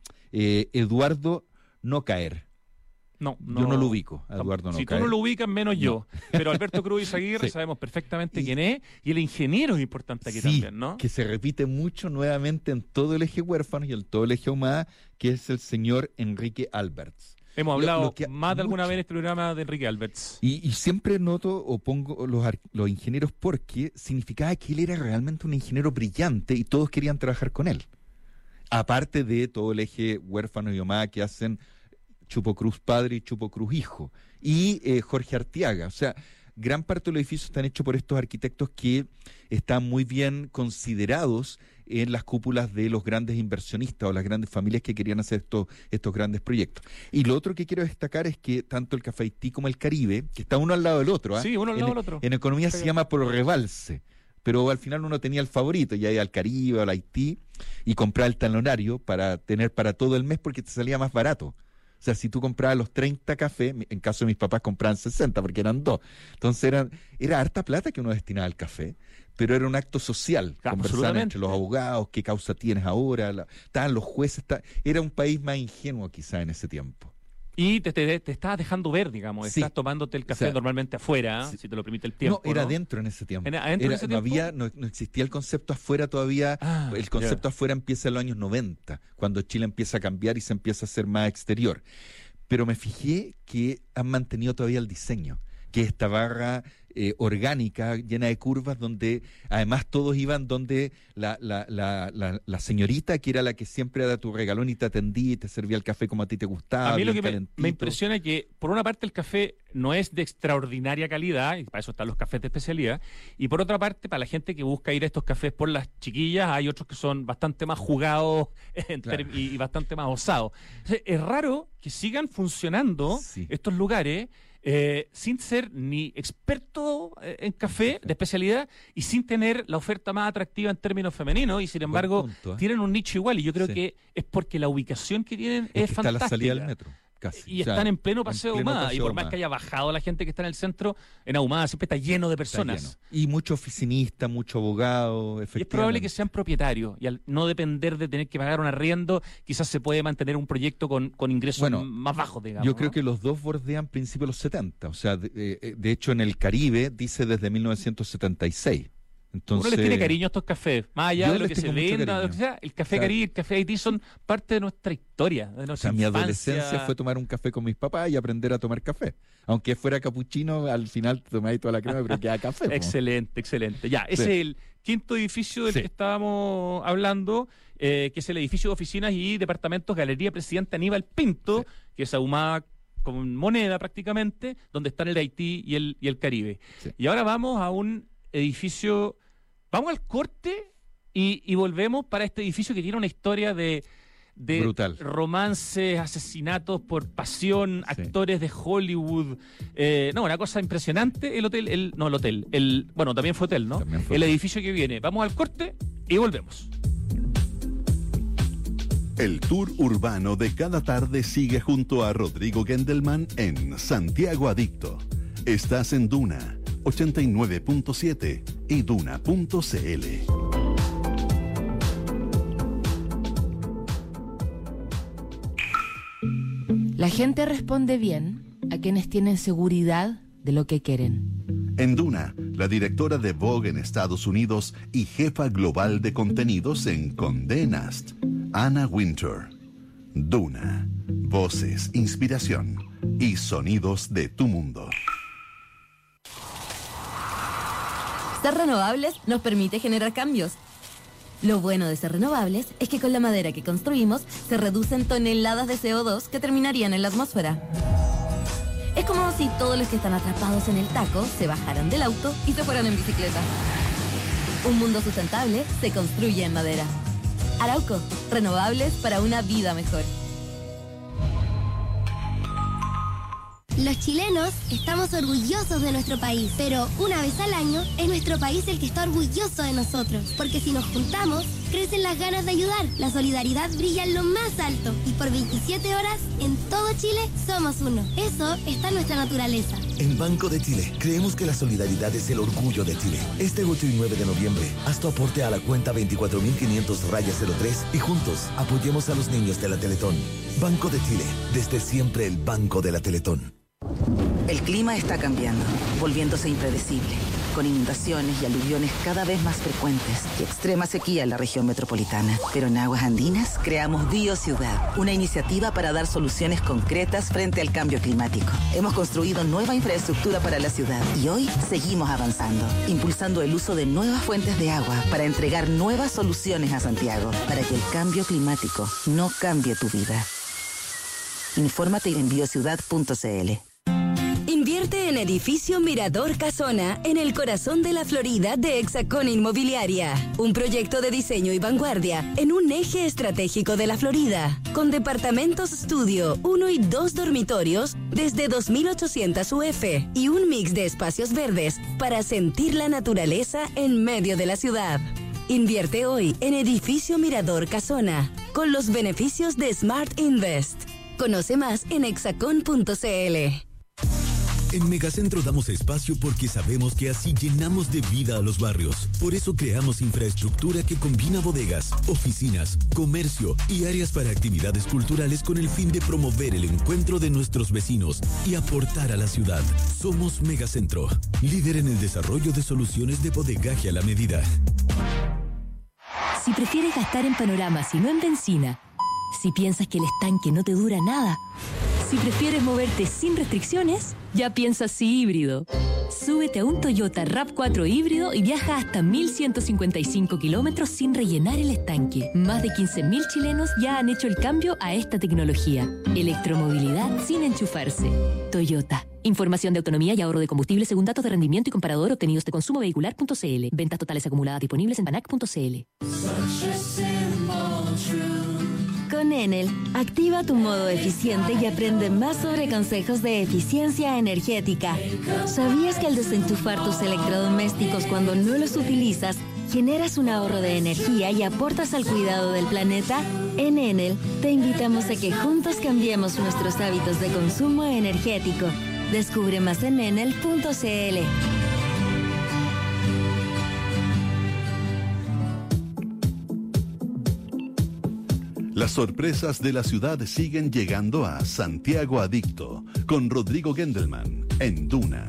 Eduardo No Caer. No, yo no lo ubico, a Eduardo Si tú no lo ubicas, menos yo. Pero Alberto Cruz Izaguirre sabemos perfectamente quién es, y el ingeniero es importante aquí también, ¿no? Que se repite mucho nuevamente en todo el eje Huérfanos y en todo el eje Ahumada, que es el señor Enrique Alberts. Hemos hablado más de alguna vez en este programa de Enrique Alberts. Y siempre noto o pongo los ingenieros porque significaba que él era realmente un ingeniero brillante y todos querían trabajar con él. Aparte de todo el eje Huérfanos y Ahumada que hacen Chupo Cruz padre y Chupo Cruz hijo, y Jorge Artiaga. O sea, gran parte de los edificios están hechos por estos arquitectos que están muy bien considerados en las cúpulas de los grandes inversionistas o las grandes familias que querían hacer estos grandes proyectos. Y lo otro que quiero destacar es que tanto el Café Haití como el Caribe, que está uno al lado del otro, sí, uno al lado del otro. En economía se llama por rebalse, pero al final uno tenía el favorito, ya iba al Caribe o al Haití y compraba el talonario para tener para todo el mes porque te salía más barato. O sea, si tú comprabas los 30 cafés, en caso de mis papás compraban 60 porque eran 2. Entonces era harta plata que uno destinaba al café, pero era un acto social, conversar entre los abogados, qué causa tienes ahora, estaban los jueces, era un país más ingenuo quizá en ese tiempo. Y te estabas dejando ver, digamos, estás tomándote el café normalmente afuera, si te lo permite el tiempo. No, era adentro en ese tiempo. No existía el concepto afuera todavía. El concepto afuera empieza en los años 90, cuando Chile empieza a cambiar y se empieza a hacer más exterior. Pero me fijé que han mantenido todavía el diseño, que esta barra orgánica, llena de curvas, donde además todos iban donde la señorita, que era la que siempre era tu regalón y te atendía y te servía el café como a ti te gustaba. A mí lo que calentito. me impresiona es que, por una parte, el café no es de extraordinaria calidad, y para eso están los cafés de especialidad, y por otra parte, para la gente que busca ir a estos cafés por las chiquillas, hay otros que son bastante más jugados Claro. y bastante más osados. Entonces, es raro que sigan funcionando Sí. estos lugares sin ser ni experto en café de especialidad y sin tener la oferta más atractiva en términos femeninos, y sin embargo punto, ¿eh? tienen un nicho igual, y yo creo Sí. que es porque la ubicación que tienen Es es que está a la fantástica. salida del metro, casi. Y O sea, están en pleno Paseo pleno Ahumada, y Paseo por más Ahumada. que haya bajado la gente que está en el centro, en Ahumada siempre está lleno de Está personas. lleno. Y mucho oficinista, mucho abogado, Y es efectivamente. probable que sean propietarios, y al no depender de tener que pagar un arriendo, quizás se puede mantener un proyecto con ingresos Bueno, más bajos, digamos. Yo creo ¿no? que los dos bordean principios de los 70. O sea, de hecho en el Caribe dice desde 1976. Entonces, Uno les tiene cariño a estos cafés, más allá yo de lo les que se tengo mucho venda, cariño. lo que sea, el café O sea, Caribe y el café Haití son parte de nuestra historia, de o nuestra sea, mi infancia. adolescencia fue tomar un café con mis papás y aprender a tomar café. Aunque fuera capuchino, al final te tomáis toda la crema, pero queda café. po. Excelente, excelente. Ya, ese Sí. es el quinto edificio del Sí. que estábamos hablando, que es el edificio de oficinas y departamentos Galería Presidente Aníbal Pinto, que es Ahumada con moneda prácticamente, donde están el Haití y el Caribe. Sí. Y ahora vamos a un edificio, vamos al corte y volvemos para este edificio que tiene una historia de Brutal. romances, asesinatos por pasión, Sí. actores de Hollywood. No, una cosa impresionante. Bueno, también fue hotel, ¿no? También fue El hotel. edificio que viene. Vamos al corte y volvemos. El tour urbano de cada tarde sigue junto a Rodrigo Gendelman en Santiago Adicto. Estás en Duna 89.7 y Duna.cl. La gente responde bien a quienes tienen seguridad de lo que quieren. En Duna, la directora de Vogue en Estados Unidos y jefa global de contenidos en Condé Nast, Anna Wintour. Duna, voces, inspiración y sonidos de tu mundo. Ser renovables nos permite generar cambios. Lo bueno de ser renovables es que con la madera que construimos se reducen toneladas de CO2 que terminarían en la atmósfera. Es como si todos los que están atrapados en el taco se bajaran del auto y se fueran en bicicleta. Un mundo sustentable se construye en madera. Arauco, renovables para una vida mejor. Los chilenos estamos orgullosos de nuestro país, pero una vez al año es nuestro país el que está orgulloso de nosotros, porque si nos juntamos, crecen las ganas de ayudar, la solidaridad brilla en lo más alto y por 27 horas en todo Chile somos uno. Eso está en nuestra naturaleza. En Banco de Chile, creemos que la solidaridad es el orgullo de Chile. Este 8 y 9 de noviembre, haz tu aporte a la cuenta 24.500-03 y juntos apoyemos a los niños de la Teletón. Banco de Chile, desde siempre el Banco de la Teletón. El clima está cambiando, volviéndose impredecible, con inundaciones y aluviones cada vez más frecuentes y extrema sequía en la región metropolitana. Pero en Aguas Andinas creamos BioCiudad, una iniciativa para dar soluciones concretas frente al cambio climático. Hemos construido nueva infraestructura para la ciudad y hoy seguimos avanzando, impulsando el uso de nuevas fuentes de agua para entregar nuevas soluciones a Santiago, para que el cambio climático no cambie tu vida. Infórmate en biociudad.cl. Invierte en Edificio Mirador Casona, en el corazón de la Florida de Hexacón Inmobiliaria. Un proyecto de diseño y vanguardia en un eje estratégico de la Florida, con departamentos estudio, 1 y 2 dormitorios desde 2.800 UF y un mix de espacios verdes para sentir la naturaleza en medio de la ciudad. Invierte hoy en Edificio Mirador Casona, con los beneficios de Smart Invest. Conoce más en hexacon.cl. En Megacentro damos espacio porque sabemos que así llenamos de vida a los barrios. Por eso creamos infraestructura que combina bodegas, oficinas, comercio y áreas para actividades culturales con el fin de promover el encuentro de nuestros vecinos y aportar a la ciudad. Somos Megacentro, líder en el desarrollo de soluciones de bodegaje a la medida. Si prefieres gastar en panoramas y no en benzina, si piensas que el estanque no te dura nada, si prefieres moverte sin restricciones, ya piensas si híbrido. Súbete a un Toyota RAV4 híbrido y viaja hasta 1.155 kilómetros sin rellenar el estanque. Más de 15.000 chilenos ya han hecho el cambio a esta tecnología. Electromovilidad sin enchufarse. Toyota. Información de autonomía y ahorro de combustible según datos de rendimiento y comparador obtenidos de consumovehicular.cl. Ventas totales acumuladas disponibles en Panac.cl. Con Enel, activa tu modo eficiente y aprende más sobre consejos de eficiencia energética. ¿Sabías que al desenchufar tus electrodomésticos cuando no los utilizas, generas un ahorro de energía y aportas al cuidado del planeta? En Enel, te invitamos a que juntos cambiemos nuestros hábitos de consumo energético. Descubre más en enel.cl. Las sorpresas de la ciudad siguen llegando a Santiago Adicto con Rodrigo Gendelman en Duna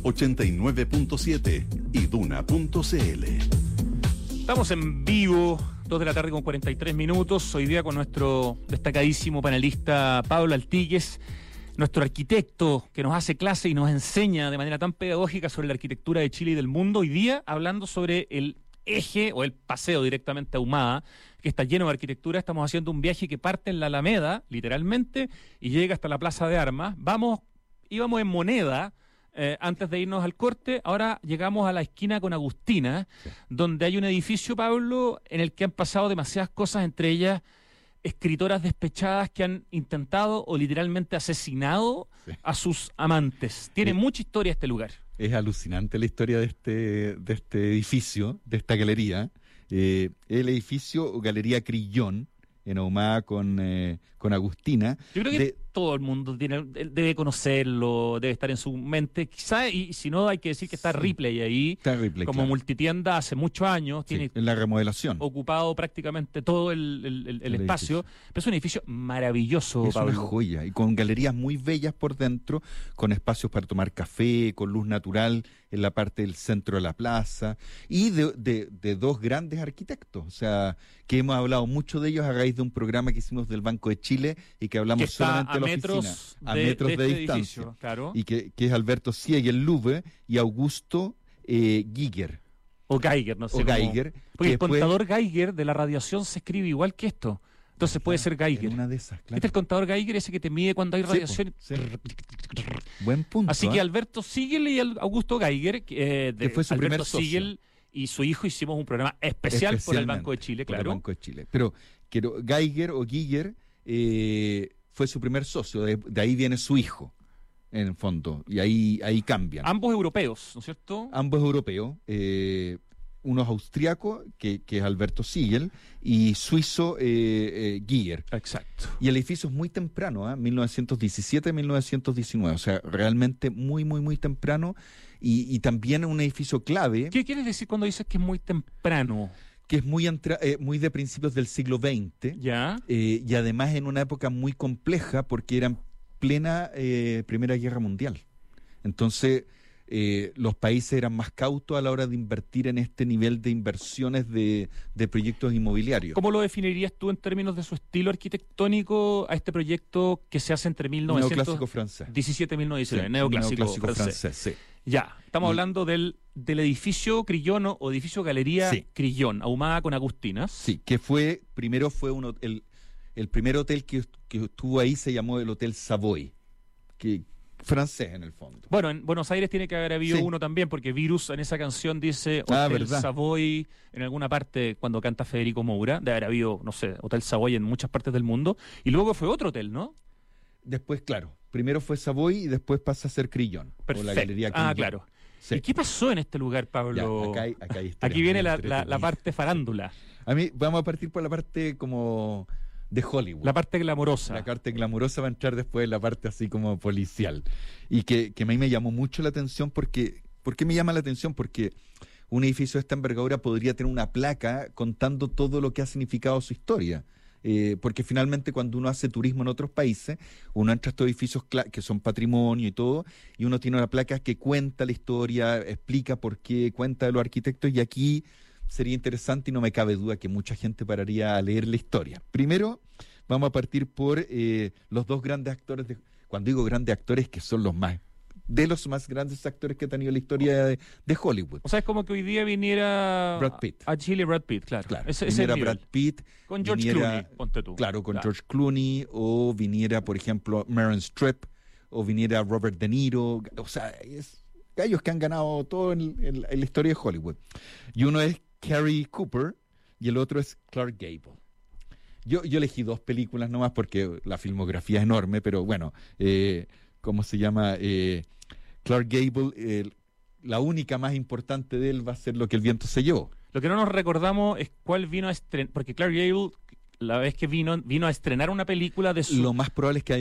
89.7 y Duna.cl. Estamos en vivo, 2 de la tarde con 43 minutos. Hoy día con nuestro destacadísimo panelista Pablo Altíguez, nuestro arquitecto que nos hace clase y nos enseña de manera tan pedagógica sobre la arquitectura de Chile y del mundo. Hoy día hablando sobre el eje o el paseo directamente a Ahumada, que está lleno de arquitectura. Estamos haciendo un viaje que parte en la Alameda, literalmente, y llega hasta la Plaza de Armas. Íbamos en Moneda antes de irnos al corte. Ahora llegamos a la esquina con Agustina, sí, donde hay un edificio, Pablo, en el que han pasado demasiadas cosas, entre ellas escritoras despechadas que han intentado o literalmente asesinado, sí, a sus amantes. Tiene mucha historia este lugar. Es alucinante la historia de este edificio, de esta galería. El edificio Galería Crillón, en Ahumada con Agustina. Yo creo que todo el mundo debe conocerlo, debe estar en su mente. Quizá, y si no, hay que decir que está Ripley ahí. Está Ripley, como claro, multitienda hace muchos años. Sí, tiene en la remodelación. Ocupado prácticamente todo el espacio. Pero es un edificio maravilloso, es Pablo. Una joya. Y con galerías muy bellas por dentro, con espacios para tomar café, con luz natural en la parte del centro de la plaza. Y de dos grandes arquitectos. O sea, que hemos hablado mucho de ellos a raíz de un programa que hicimos del Banco de Chile y que hablamos solamente de la oficina, a metros de distancia, edificio, claro, y que es Alberto Siegel Lube y Augusto Giger. O Geiger, no sé. O Geiger. Porque el contador Geiger de la radiación se escribe igual que esto. Entonces puede ser Geiger. Una de esas, claro. Este es el contador Geiger, ese que te mide cuando hay radiación. Sí. Buen punto. Así que Alberto Siegel y Augusto Geiger, que fue su Alberto primer socio. Siegel y su hijo hicimos un programa especial por el Banco de Chile, claro. Por el Banco de Chile. Pero Geiger o Giger fue su primer socio, de ahí viene su hijo, en el fondo, y ahí cambian. Ambos europeos, ¿no es cierto? Ambos europeos, uno es austriaco, que es Alberto Siegel, y suizo Giger. Exacto. Y el edificio es muy temprano, 1917-1919, o sea, realmente muy, muy, muy temprano, y también un edificio clave. ¿Qué quieres decir cuando dices que es muy temprano? Que es muy de principios del siglo XX, ¿ya? Y además en una época muy compleja porque era en plena Primera Guerra Mundial. Entonces los países eran más cautos a la hora de invertir en este nivel de inversiones de proyectos inmobiliarios. ¿Cómo lo definirías tú en términos de su estilo arquitectónico a este proyecto que se hace entre 1917 y 1919? Sí, neoclásico francés, sí. Ya, estamos hablando del edificio Crillón o edificio Galería, sí, Crillón, Ahumada con Agustinas. Sí, que primero fue el primer hotel que estuvo ahí se llamó el Hotel Savoy, que francés en el fondo. Bueno, en Buenos Aires tiene que haber habido uno también, porque Virus en esa canción dice Hotel Savoy en alguna parte cuando canta Federico Moura, de haber habido, no sé, Hotel Savoy en muchas partes del mundo, y luego fue otro hotel, ¿no? Después, claro, primero fue Savoy y después pasa a ser Crillón. Perfecto. O la Galería Crillón. Claro. Sí. ¿Y qué pasó en este lugar, Pablo? Ya, acá aquí viene la parte farándula. A mí vamos a partir por la parte como de Hollywood. La parte glamorosa. La parte glamorosa va a entrar después la parte así como policial. Y que a mí me llamó mucho la atención porque... ¿Por qué me llama la atención? Porque un edificio de esta envergadura podría tener una placa contando todo lo que ha significado su historia. Porque finalmente cuando uno hace turismo en otros países, uno entra a estos edificios que son patrimonio y todo, y uno tiene una placa que cuenta la historia, explica por qué, cuenta de los arquitectos, y aquí sería interesante y no me cabe duda que mucha gente pararía a leer la historia. Primero, vamos a partir por los dos grandes actores, cuando digo grandes actores, que son los más de los más grandes actores que ha tenido la historia de Hollywood. O sea, es como que hoy día viniera Brad Pitt. a Chile Brad Pitt, claro. Viniera Brad Pitt. Con George Clooney, ponte tú. Claro, con George Clooney, o viniera, por ejemplo, Meryl Streep, o viniera Robert De Niro. O sea, es gallos que han ganado todo en la historia de Hollywood. Y uno es Cary Cooper y el otro es Clark Gable. Yo elegí 2 películas nomás porque la filmografía es enorme, pero bueno, ¿cómo se llama? Clark Gable, la única más importante de él va a ser Lo que el viento se llevó. Lo que no nos recordamos es cuál vino a estrenar, porque Clark Gable, la vez que vino a estrenar una película de su... Lo más probable es que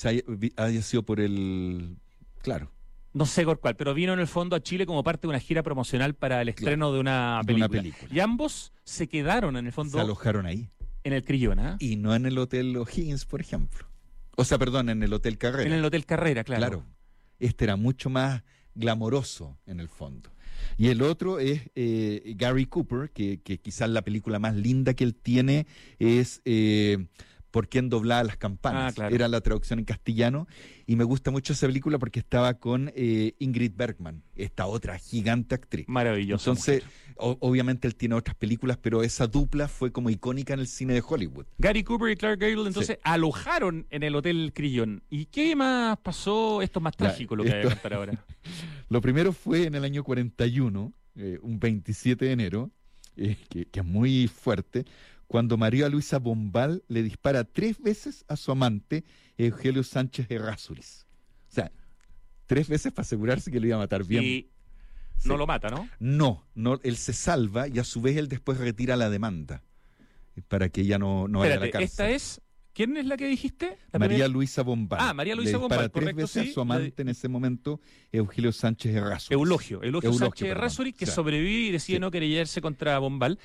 haya sido por el... Claro. No sé por cuál, pero vino en el fondo a Chile como parte de una gira promocional para el estreno de una película. Y ambos se quedaron en el fondo... Se alojaron ahí. En el Crillon, ¿eh? Y no en el Hotel O'Higgins, por ejemplo. O sea, perdón, en el Hotel Carrera. En el Hotel Carrera, claro. Claro. Este era mucho más glamoroso en el fondo. Y el otro es Gary Cooper, que quizás la película más linda que él tiene es ¿Por quién doblaba las campanas? Claro. Era la traducción en castellano. Y me gusta mucho esa película porque estaba con Ingrid Bergman, esta otra gigante actriz. Maravilloso. Entonces, obviamente él tiene otras películas, pero esa dupla fue como icónica en el cine de Hollywood. Gary Cooper y Clark Gable entonces alojaron en el Hotel Crillon. ¿Y qué más pasó? Esto es más trágico lo que voy a contar ahora. Lo primero fue en el año 41, un 27 de enero, que es muy fuerte, cuando María Luisa Bombal le dispara 3 veces a su amante, Eugenio Sánchez Errázuriz. O sea, 3 veces para asegurarse que lo iba a matar bien. Y no lo mata, ¿no? No, él se salva y a su vez él después retira la demanda para que ella no vaya a la cárcel. ¿Quién es la que dijiste? María Luisa Bombal. María Luisa Bombal, para 3 veces a su amante en ese momento, Eugenio Sánchez Errázuriz. Eulogio Sánchez Errázuriz, que sobrevive y decide no querellarse contra Bombal.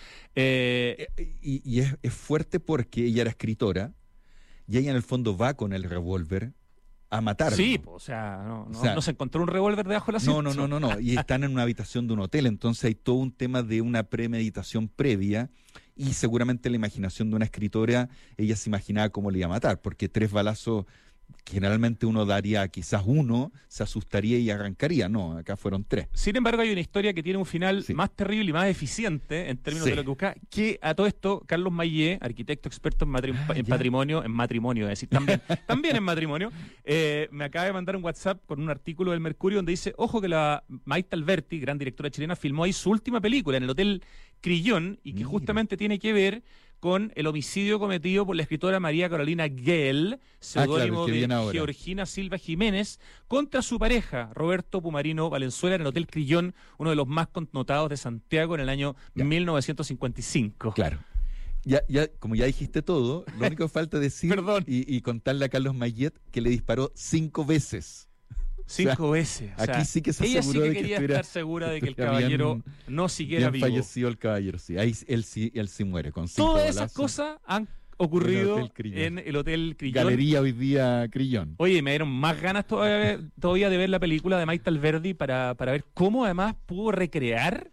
Y es fuerte porque ella era escritora y ella en el fondo va con el revólver a matarlo. Sí, o sea, no se encontró un revólver debajo del asiento. No. Y están en una habitación de un hotel, entonces hay todo un tema de una premeditación previa y seguramente la imaginación de una escritora, ella se imaginaba cómo le iba a matar, porque 3 balazos, generalmente uno daría quizás 1, se asustaría y arrancaría. No, acá fueron 3. Sin embargo, hay una historia que tiene un final más terrible y más eficiente en términos de lo que busca, que a todo esto, Carlos Mayé, arquitecto experto en matrimonio, también en matrimonio, me acaba de mandar un WhatsApp con un artículo del Mercurio donde dice, ojo que la Maite Alberti, gran directora chilena, filmó ahí su última película en el Hotel Crillon y que justamente tiene que ver con el homicidio cometido por la escritora María Carolina Gell, seudónimo de Georgina Silva Jiménez, contra su pareja, Roberto Pumarino Valenzuela, en el Hotel Crillon, uno de los más connotados de Santiago en el año 1955. Claro. Ya, como ya dijiste todo, lo único que falta decir y contarle a Carlos Mayet que le disparó 5 veces. 5 veces. O sea, aquí sí que se ella aseguró sí que quería estar segura de que el caballero no siguiera vivo. Fallecido el caballero, sí. Ahí él sí muere con 5 Todas balazos. esas cosas han ocurrido en el Hotel Crillon. Galería hoy día Crillon. Oye, me dieron más ganas todavía de ver la película de Maite Alberdi para ver cómo además pudo recrear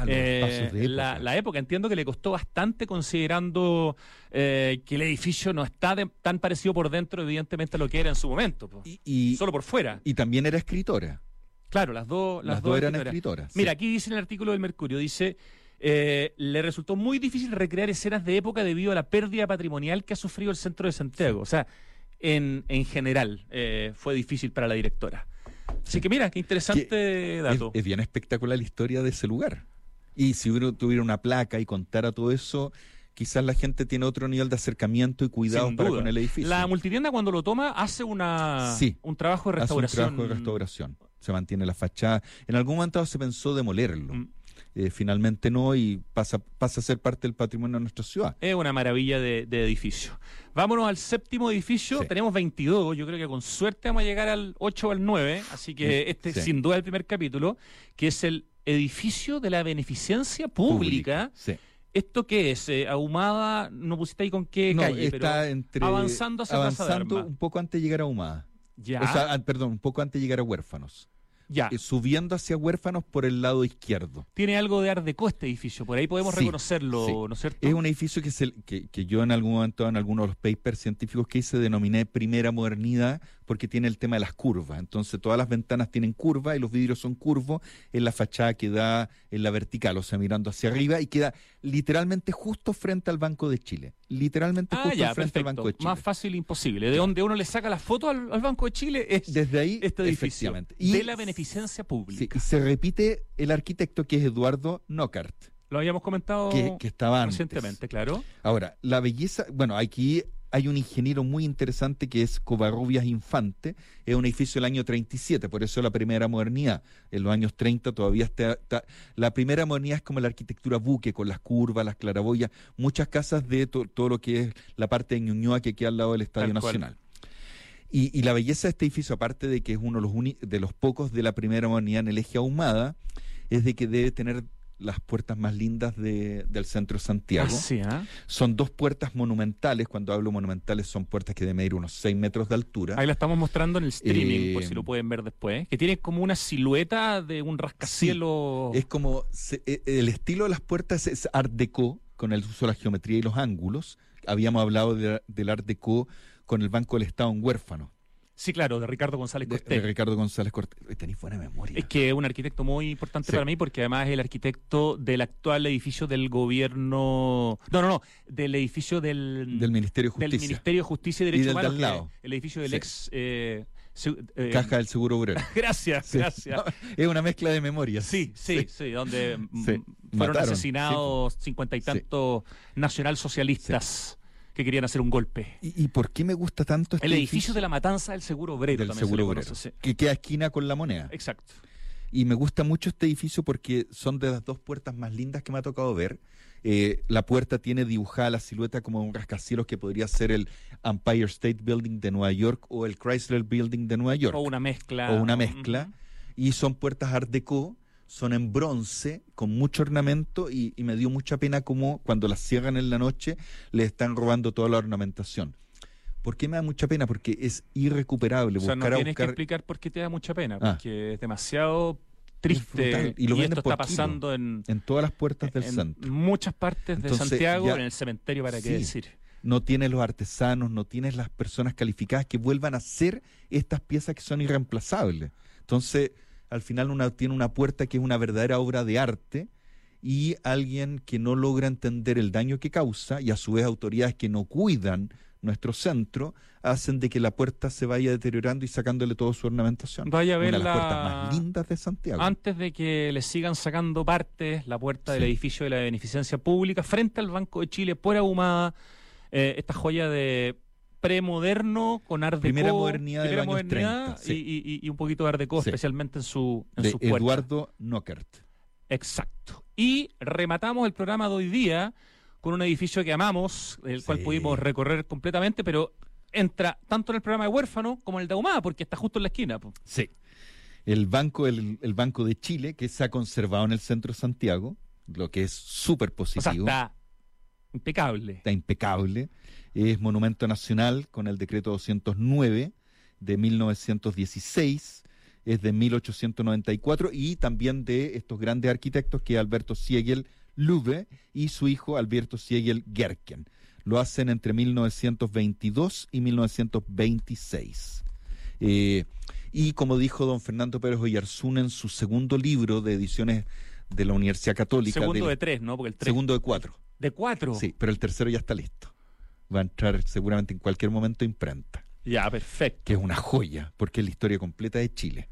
la época. Entiendo que le costó bastante considerando que el edificio no está tan parecido por dentro, evidentemente, a lo que era en su momento. Y solo por fuera. Y también era escritora. Claro, las dos eran escritoras. Mira, aquí dice en el artículo del Mercurio, dice, le resultó muy difícil recrear escenas de época debido a la pérdida patrimonial que ha sufrido el centro de Santiago. O sea, en general fue difícil para la directora. Así que mira, qué interesante dato. Es bien espectacular la historia de ese lugar. Y si uno tuviera una placa y contara todo eso, quizás la gente tiene otro nivel de acercamiento y cuidado para con el edificio. La multitienda cuando lo toma hace un trabajo de restauración. Hace un trabajo de restauración. Se mantiene la fachada. En algún momento se pensó demolerlo. Finalmente no, y pasa a ser parte del patrimonio de nuestra ciudad. Es una maravilla de edificio. Vámonos al 7º edificio. Tenemos 22, yo creo que con suerte vamos a llegar al 8 o al 9, así que sin duda es el primer capítulo, que es el edificio de la beneficencia pública. ¿Esto qué es? Ahumada, no pusiste ahí con qué calle, está pero avanzando hacia Plaza de Armas. Un poco antes de llegar a Ahumada. Ya. O sea, un poco antes de llegar a Huérfanos. Ya. Subiendo hacia Huérfanos por el lado izquierdo. Tiene algo de Art Deco este edificio, por ahí podemos reconocerlo, ¿no es cierto? Es un edificio que yo en algún momento, en algunos de los papers científicos que hice, denominé primera modernidad, porque tiene el tema de las curvas. Entonces todas las ventanas tienen curvas y los vidrios son curvos en la fachada que da en la vertical, o sea, mirando hacia arriba, y queda literalmente justo frente al Banco de Chile. Literalmente justo frente al Banco de Chile. Más fácil imposible. De donde uno le saca la foto al Banco de Chile es desde ahí, este edificio y de la beneficencia pública. Sí, y se repite el arquitecto, que es Eduardo Nockart. Lo habíamos comentado que estaba recientemente, claro. Ahora, la belleza, bueno, aquí hay un ingeniero muy interesante que es Covarrubias Infante, es un edificio del año 37, por eso la primera modernidad. En los años 30 todavía está la primera modernidad es como la arquitectura buque, con las curvas, las claraboyas, muchas casas de todo lo que es la parte de Ñuñoa que queda al lado del Estadio Nacional. Y la belleza de este edificio, aparte de que es uno de los pocos de la primera modernidad en el eje Ahumada, es de que debe tener las puertas más lindas del centro de Santiago. Sí, son 2 puertas monumentales. Cuando hablo monumentales son puertas que deben medir unos 6 metros de altura. Ahí la estamos mostrando en el streaming, por si lo pueden ver después, que tiene como una silueta de un rascacielos. Sí, es como el estilo de las puertas es Art Deco, con el uso de la geometría y los ángulos. Habíamos hablado del Art Deco con el Banco del Estado en Huérfano. Sí, claro, de Ricardo González Cortés. De Ricardo González Cortés. Tenéis buena memoria. Es que es un arquitecto muy importante para mí, porque además es el arquitecto del actual edificio del gobierno... del edificio del Ministerio de Justicia. Del Ministerio de Justicia y Derechos Humanos. Al lado. El edificio del ex... Caja del Seguro Obrero. Gracias. No, es una mezcla de memorias. Sí, donde fueron asesinados 50 y tantos nacionalsocialistas que querían hacer un golpe. ¿Y por qué me gusta tanto este edificio de la matanza del Seguro Obrero? Del Seguro Obrero, que queda esquina con la Moneda. Exacto. Y me gusta mucho este edificio porque son de las 2 puertas más lindas que me ha tocado ver. La puerta tiene dibujada la silueta como un rascacielos que podría ser el Empire State Building de Nueva York o el Chrysler Building de Nueva York. O una mezcla. Y son puertas Art Deco, son en bronce, con mucho ornamento, y me dio mucha pena como cuando las cierran en la noche le están robando toda la ornamentación. ¿Por qué me da mucha pena? Porque es irrecuperable. O sea, no tienes que explicar por qué te da mucha pena, porque es demasiado triste, y esto está pasando en todas las puertas del centro. En muchas partes de Santiago, en el cementerio, para qué decir. No tienes los artesanos, no tienes las personas calificadas que vuelvan a hacer estas piezas que son irreemplazables. Entonces, al final tiene una puerta que es una verdadera obra de arte, y alguien que no logra entender el daño que causa, y a su vez autoridades que no cuidan nuestro centro, hacen de que la puerta se vaya deteriorando y sacándole toda su ornamentación. Vaya a ver una de las puertas más lindas de Santiago. Antes de que le sigan sacando partes, la puerta del edificio de la Beneficencia Pública, frente al Banco de Chile, por Ahumada, esta joya de premoderno con Art Deco, primera modernidad de los años 30, y un poquito de Art Deco, especialmente en sus puertas. Eduardo Nockart. Exacto. Y rematamos el programa de hoy día con un edificio que amamos, el cual pudimos recorrer completamente, pero entra tanto en el programa de Huérfano como en el de Ahumada, porque está justo en la esquina. Sí. El Banco de Chile, que se ha conservado en el centro de Santiago, lo que es súper positivo. O sea, está impecable. Está impecable. Es monumento nacional con el decreto 209 de 1916, es de 1894, y también de estos grandes arquitectos que es Alberto Siegel Lube y su hijo Alberto Siegel Gerken. Lo hacen entre 1922 y 1926. Y como dijo don Fernando Pérez Oyarzún en su segundo libro de ediciones de la Universidad Católica. Segundo de 3, ¿no? Porque el 3... Segundo de 4. ¿De 4? Sí, pero el tercero ya está listo. Va a entrar seguramente en cualquier momento imprenta. Ya, perfecto. Que es una joya, porque es la historia completa de Chile.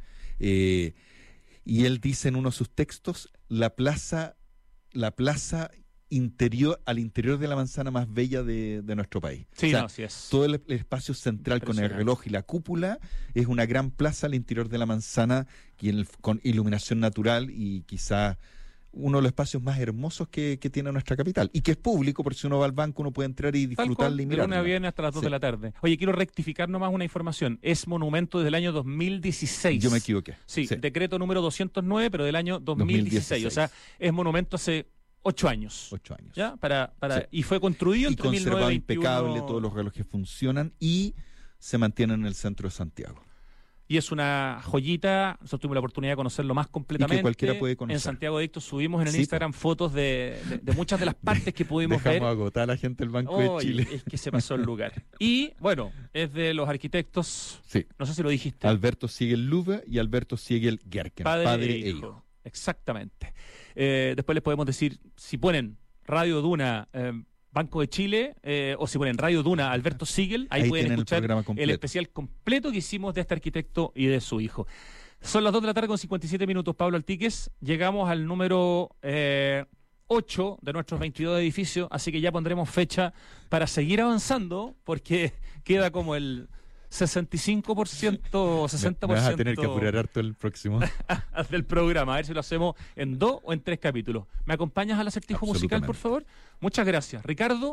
Y él dice en uno de sus textos, la plaza interior, al interior de la manzana más bella de nuestro país. Sí, o sea, sí es. Todo el espacio central con el reloj y la cúpula es una gran plaza al interior de la manzana con iluminación natural, y quizás uno de los espacios más hermosos que tiene nuestra capital, y que es público, porque si uno va al banco uno puede entrar y disfrutarla y mirarla. De lunes a viernes hasta las 2 de la tarde. Oye, quiero rectificar nomás una información. Es monumento desde el año 2016. Yo me equivoqué. Sí, decreto número 209, pero del año 2016. O sea, es monumento hace 8 años. 8 años. ¿Ya? Y fue construido entre conservado 1921... impecable, todos los relojes funcionan y se mantienen en el centro de Santiago. y es una joyita. Nosotros tuvimos la oportunidad de conocerlo más completamente. Y que cualquiera puede conocer. En Santiago Adictos subimos en el Sí, Instagram fotos de muchas de las partes que pudimos ver. Dejamos agotar a la gente del Banco de Chile. Es que se pasó el lugar. Y bueno, es de los arquitectos, Sí. no sé si lo dijiste. Alberto Siegel-Luve y Alberto Siegel-Gerken. Padre e hijo. Exactamente. Después les podemos decir, si ponen Radio Duna, Banco de Chile, o si ponen Radio Duna, Alberto Siegel, ahí pueden tienen escuchar el especial completo que hicimos de este arquitecto y de su hijo. Son las 2 de la tarde con 57 minutos, Pablo Altiques. Llegamos al número 8 de nuestros 22 edificios, así que ya pondremos fecha para seguir avanzando, porque queda como el 65% o 60%. Me vas a tener que apurar harto el próximo. del programa, a ver si lo hacemos en 2 o en 3 capítulos. ¿Me acompañas al acertijo musical, por favor? Muchas gracias. Ricardo.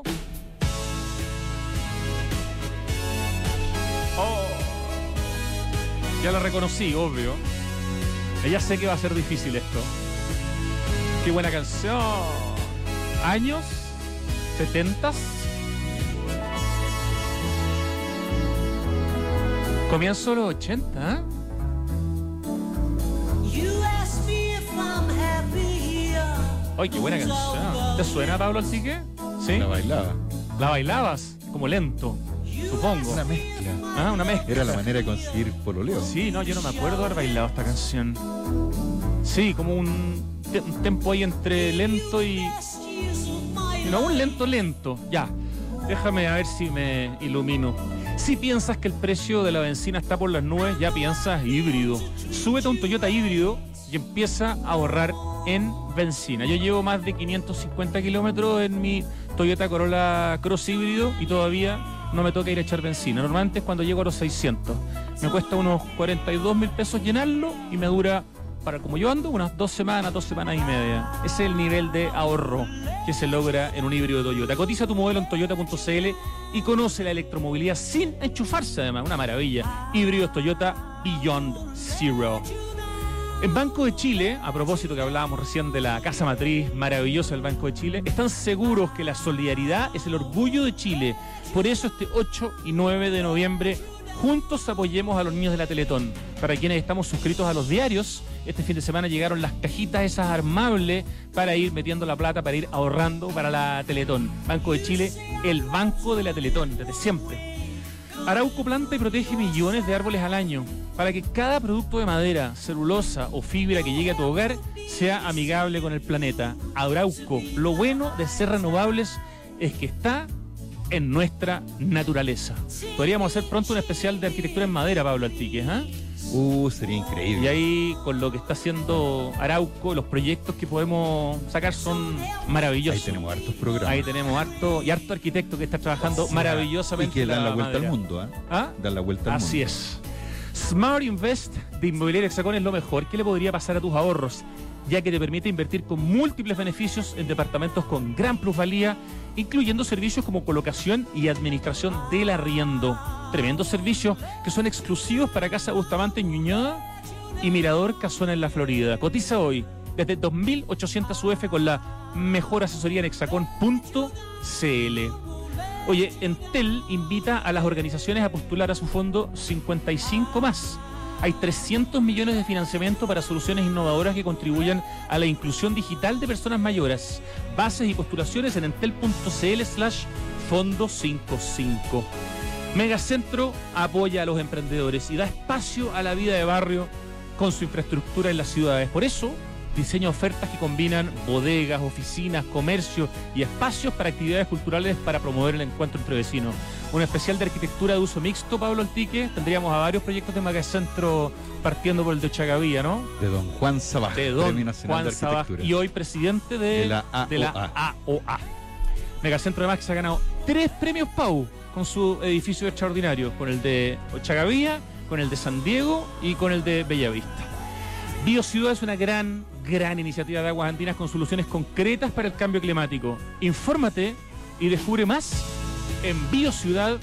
Ya la reconocí, obvio. Ya sé que va a ser difícil esto. Qué buena canción. Años 70s. Comienzo los 80, ¿eh? ¡Ay, qué buena canción! ¿Te suena, Pablo Altique? ¿Sí? La bailaba. ¿La bailabas? Como lento, supongo. Una mezcla. Ah, una mezcla. Era la manera de conseguir pololeo. Sí, no, yo no me acuerdo haber bailado esta canción. Sí, como un tempo ahí entre lento y... No, un lento. Ya, déjame a ver si me ilumino. Si piensas que el precio de la benzina está por las nubes, ya piensas híbrido. Súbete a un Toyota híbrido y empieza a ahorrar en benzina. Yo llevo más de 550 kilómetros en mi Toyota Corolla Cross híbrido y todavía no me toca ir a echar benzina. Normalmente es cuando llego a los 600. Me cuesta unos 42.000 pesos llenarlo y me dura, para como yo ando, unas 2 semanas y media. Ese es el nivel de ahorro que se logra en un híbrido de Toyota. Cotiza tu modelo en toyota.cl y conoce la electromovilidad sin enchufarse, además. Una maravilla. Híbridos Toyota Beyond Zero. En Banco de Chile, a propósito que hablábamos recién de la casa matriz maravillosa del Banco de Chile, están seguros que la solidaridad es el orgullo de Chile. Por eso este 8 y 9 de noviembre juntos apoyemos a los niños de la Teletón. Para quienes estamos suscritos a los diarios, este fin de semana llegaron las cajitas esas armables para ir metiendo la plata, para ir ahorrando para la Teletón. Banco de Chile, el banco de la Teletón, desde siempre. Arauco planta y protege millones de árboles al año para que cada producto de madera, celulosa o fibra que llegue a tu hogar sea amigable con el planeta. Arauco, lo bueno de ser renovables es que está en nuestra naturaleza. Podríamos hacer pronto un especial de arquitectura en madera, Pablo Altique, ¿eh? Sería increíble. Y ahí, con lo que está haciendo Arauco, los proyectos que podemos sacar son maravillosos. Ahí tenemos hartos programas. Ahí tenemos harto arquitecto que está trabajando maravillosamente. Y que dan la vuelta madera al mundo, ¿eh? ¿Ah? Dan la vuelta al mundo. Así es. Smart Invest de Inmobiliaria Hexacón es lo mejor que le podría pasar a tus ahorros, ya que te permite invertir con múltiples beneficios en departamentos con gran plusvalía, incluyendo servicios como colocación y administración del arriendo. Tremendos servicios que son exclusivos para Casa Bustamante en Ñuñoa y Mirador Casona en la Florida. Cotiza hoy desde 2.800 UF con la mejor asesoría en hexacón.cl. Oye, Entel invita a las organizaciones a postular a su fondo 55+. Hay 300 millones de financiamiento para soluciones innovadoras que contribuyan a la inclusión digital de personas mayores. Bases y postulaciones en entel.cl/fondo55. Megacentro apoya a los emprendedores y da espacio a la vida de barrio con su infraestructura en las ciudades. Por eso, diseña ofertas que combinan bodegas, oficinas, comercio y espacios para actividades culturales para promover el encuentro entre vecinos. Un especial de arquitectura de uso mixto, Pablo Altique. Tendríamos a varios proyectos de Megacentro partiendo por el de Ochagavía, ¿no? De don Juan Sabaj, de don Premio Nacional Juan de Arquitectura. Sabaj, y hoy presidente de la AOA. Megacentro además que se ha ganado 3 premios Pau con su edificio extraordinario, con el de Ochagavía, con el de San Diego y con el de Bellavista. BioCiudad es una gran iniciativa de Aguas Andinas con soluciones concretas para el cambio climático. Infórmate y descubre más en biociudad.cl.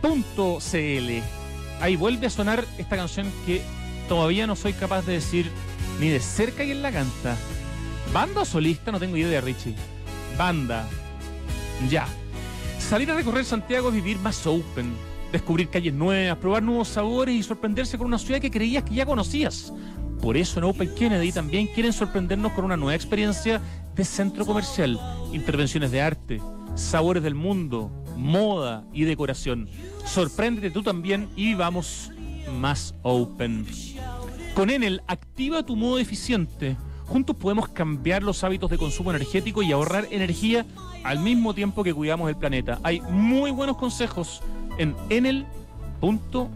Ahí vuelve a sonar esta canción que todavía no soy capaz de decir ni de cerca quién la canta. ¿Banda o solista? No tengo idea, Richie. Banda. Ya. Salir a recorrer Santiago es vivir más open. descubrir calles nuevas, probar nuevos sabores y sorprenderse con una ciudad que creías que ya conocías. Por eso en Open Kennedy también quieren sorprendernos con una nueva experiencia de centro comercial, intervenciones de arte, sabores del mundo, moda y decoración. Sorpréndete tú también y vamos más open. Con Enel, activa tu modo eficiente. Juntos podemos cambiar los hábitos de consumo energético y ahorrar energía al mismo tiempo que cuidamos el planeta. Hay muy buenos consejos en enel.cl.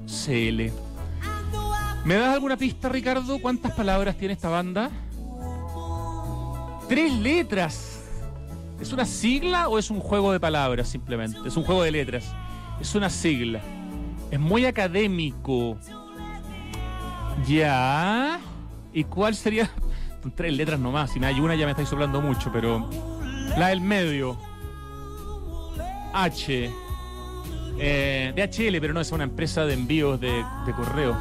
¿Me das alguna pista, Ricardo? ¿Cuántas palabras tiene esta banda? 3 letras. ¿Es una sigla o es un juego de palabras simplemente? Es un juego de letras. Es una sigla. Es muy académico. Ya. ¿Y cuál sería? Son 3 letras nomás. Si me hay una ya me estáis soplando mucho, pero... La del medio. H. DHL, pero no, es una empresa de envíos de correo.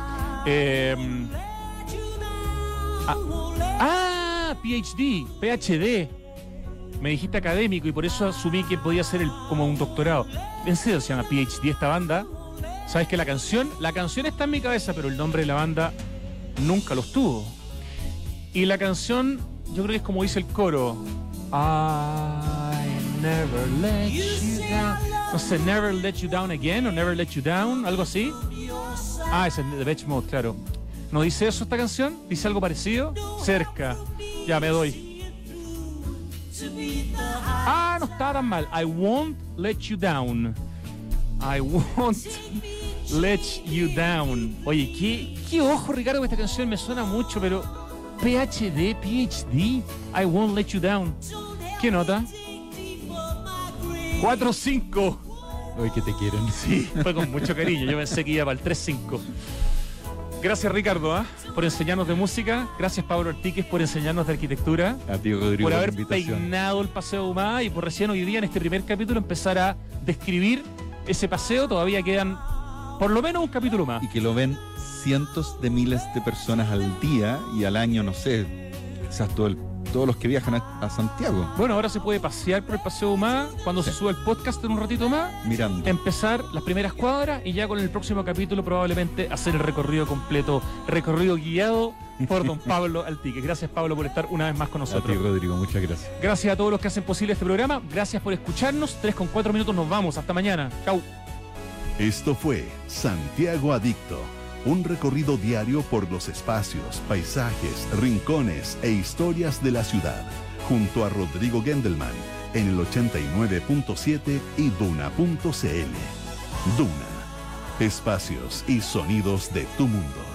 PhD. Me dijiste académico y por eso asumí que podía ser como un doctorado. En serio se llama PhD esta banda. ¿Sabes que la canción está en mi cabeza, pero el nombre de la banda nunca lo estuvo? Y la canción, yo creo que es como dice el coro. I never let you down. No sé, Never Let You Down Again o Never Let You Down, algo así. Es el de Depeche Mode, claro. ¿No dice eso esta canción? ¿Dice algo parecido? Cerca. Ya, me doy. No está tan mal. I won't let you down. I won't let you down. Oye, qué ojo, Ricardo, con esta canción me suena mucho, pero... PhD. I won't let you down. ¿Qué nota? 4-5. Hoy que te quieren. Sí, fue con mucho cariño. Yo pensé que iba para el 3-5. Gracias, Ricardo, por enseñarnos de música. Gracias, Pablo Artiques, por enseñarnos de arquitectura. A ti, Rodrigo, por haber peinado el Paseo Humada y por recién hoy día, en este primer capítulo, empezar a describir ese paseo. Todavía quedan por lo menos un capítulo más. Y que lo ven cientos de miles de personas al día y al año, no sé, quizás todos los que viajan a Santiago. Bueno, ahora se puede pasear por el Paseo Humada cuando se sube el podcast en un ratito más. Mirando. Empezar las primeras cuadras y ya con el próximo capítulo probablemente hacer el recorrido completo, recorrido guiado por don Pablo Artiques. Gracias, Pablo, por estar una vez más con nosotros. A ti, Rodrigo, muchas gracias. Gracias a todos los que hacen posible este programa. Gracias por escucharnos. 3:04 minutos, nos vamos. Hasta mañana. Chau. Esto fue Santiago Adicto. Un recorrido diario por los espacios, paisajes, rincones e historias de la ciudad, junto a Rodrigo Gendelman, en el 89.7 y Duna.cl. Duna. Espacios y sonidos de tu mundo.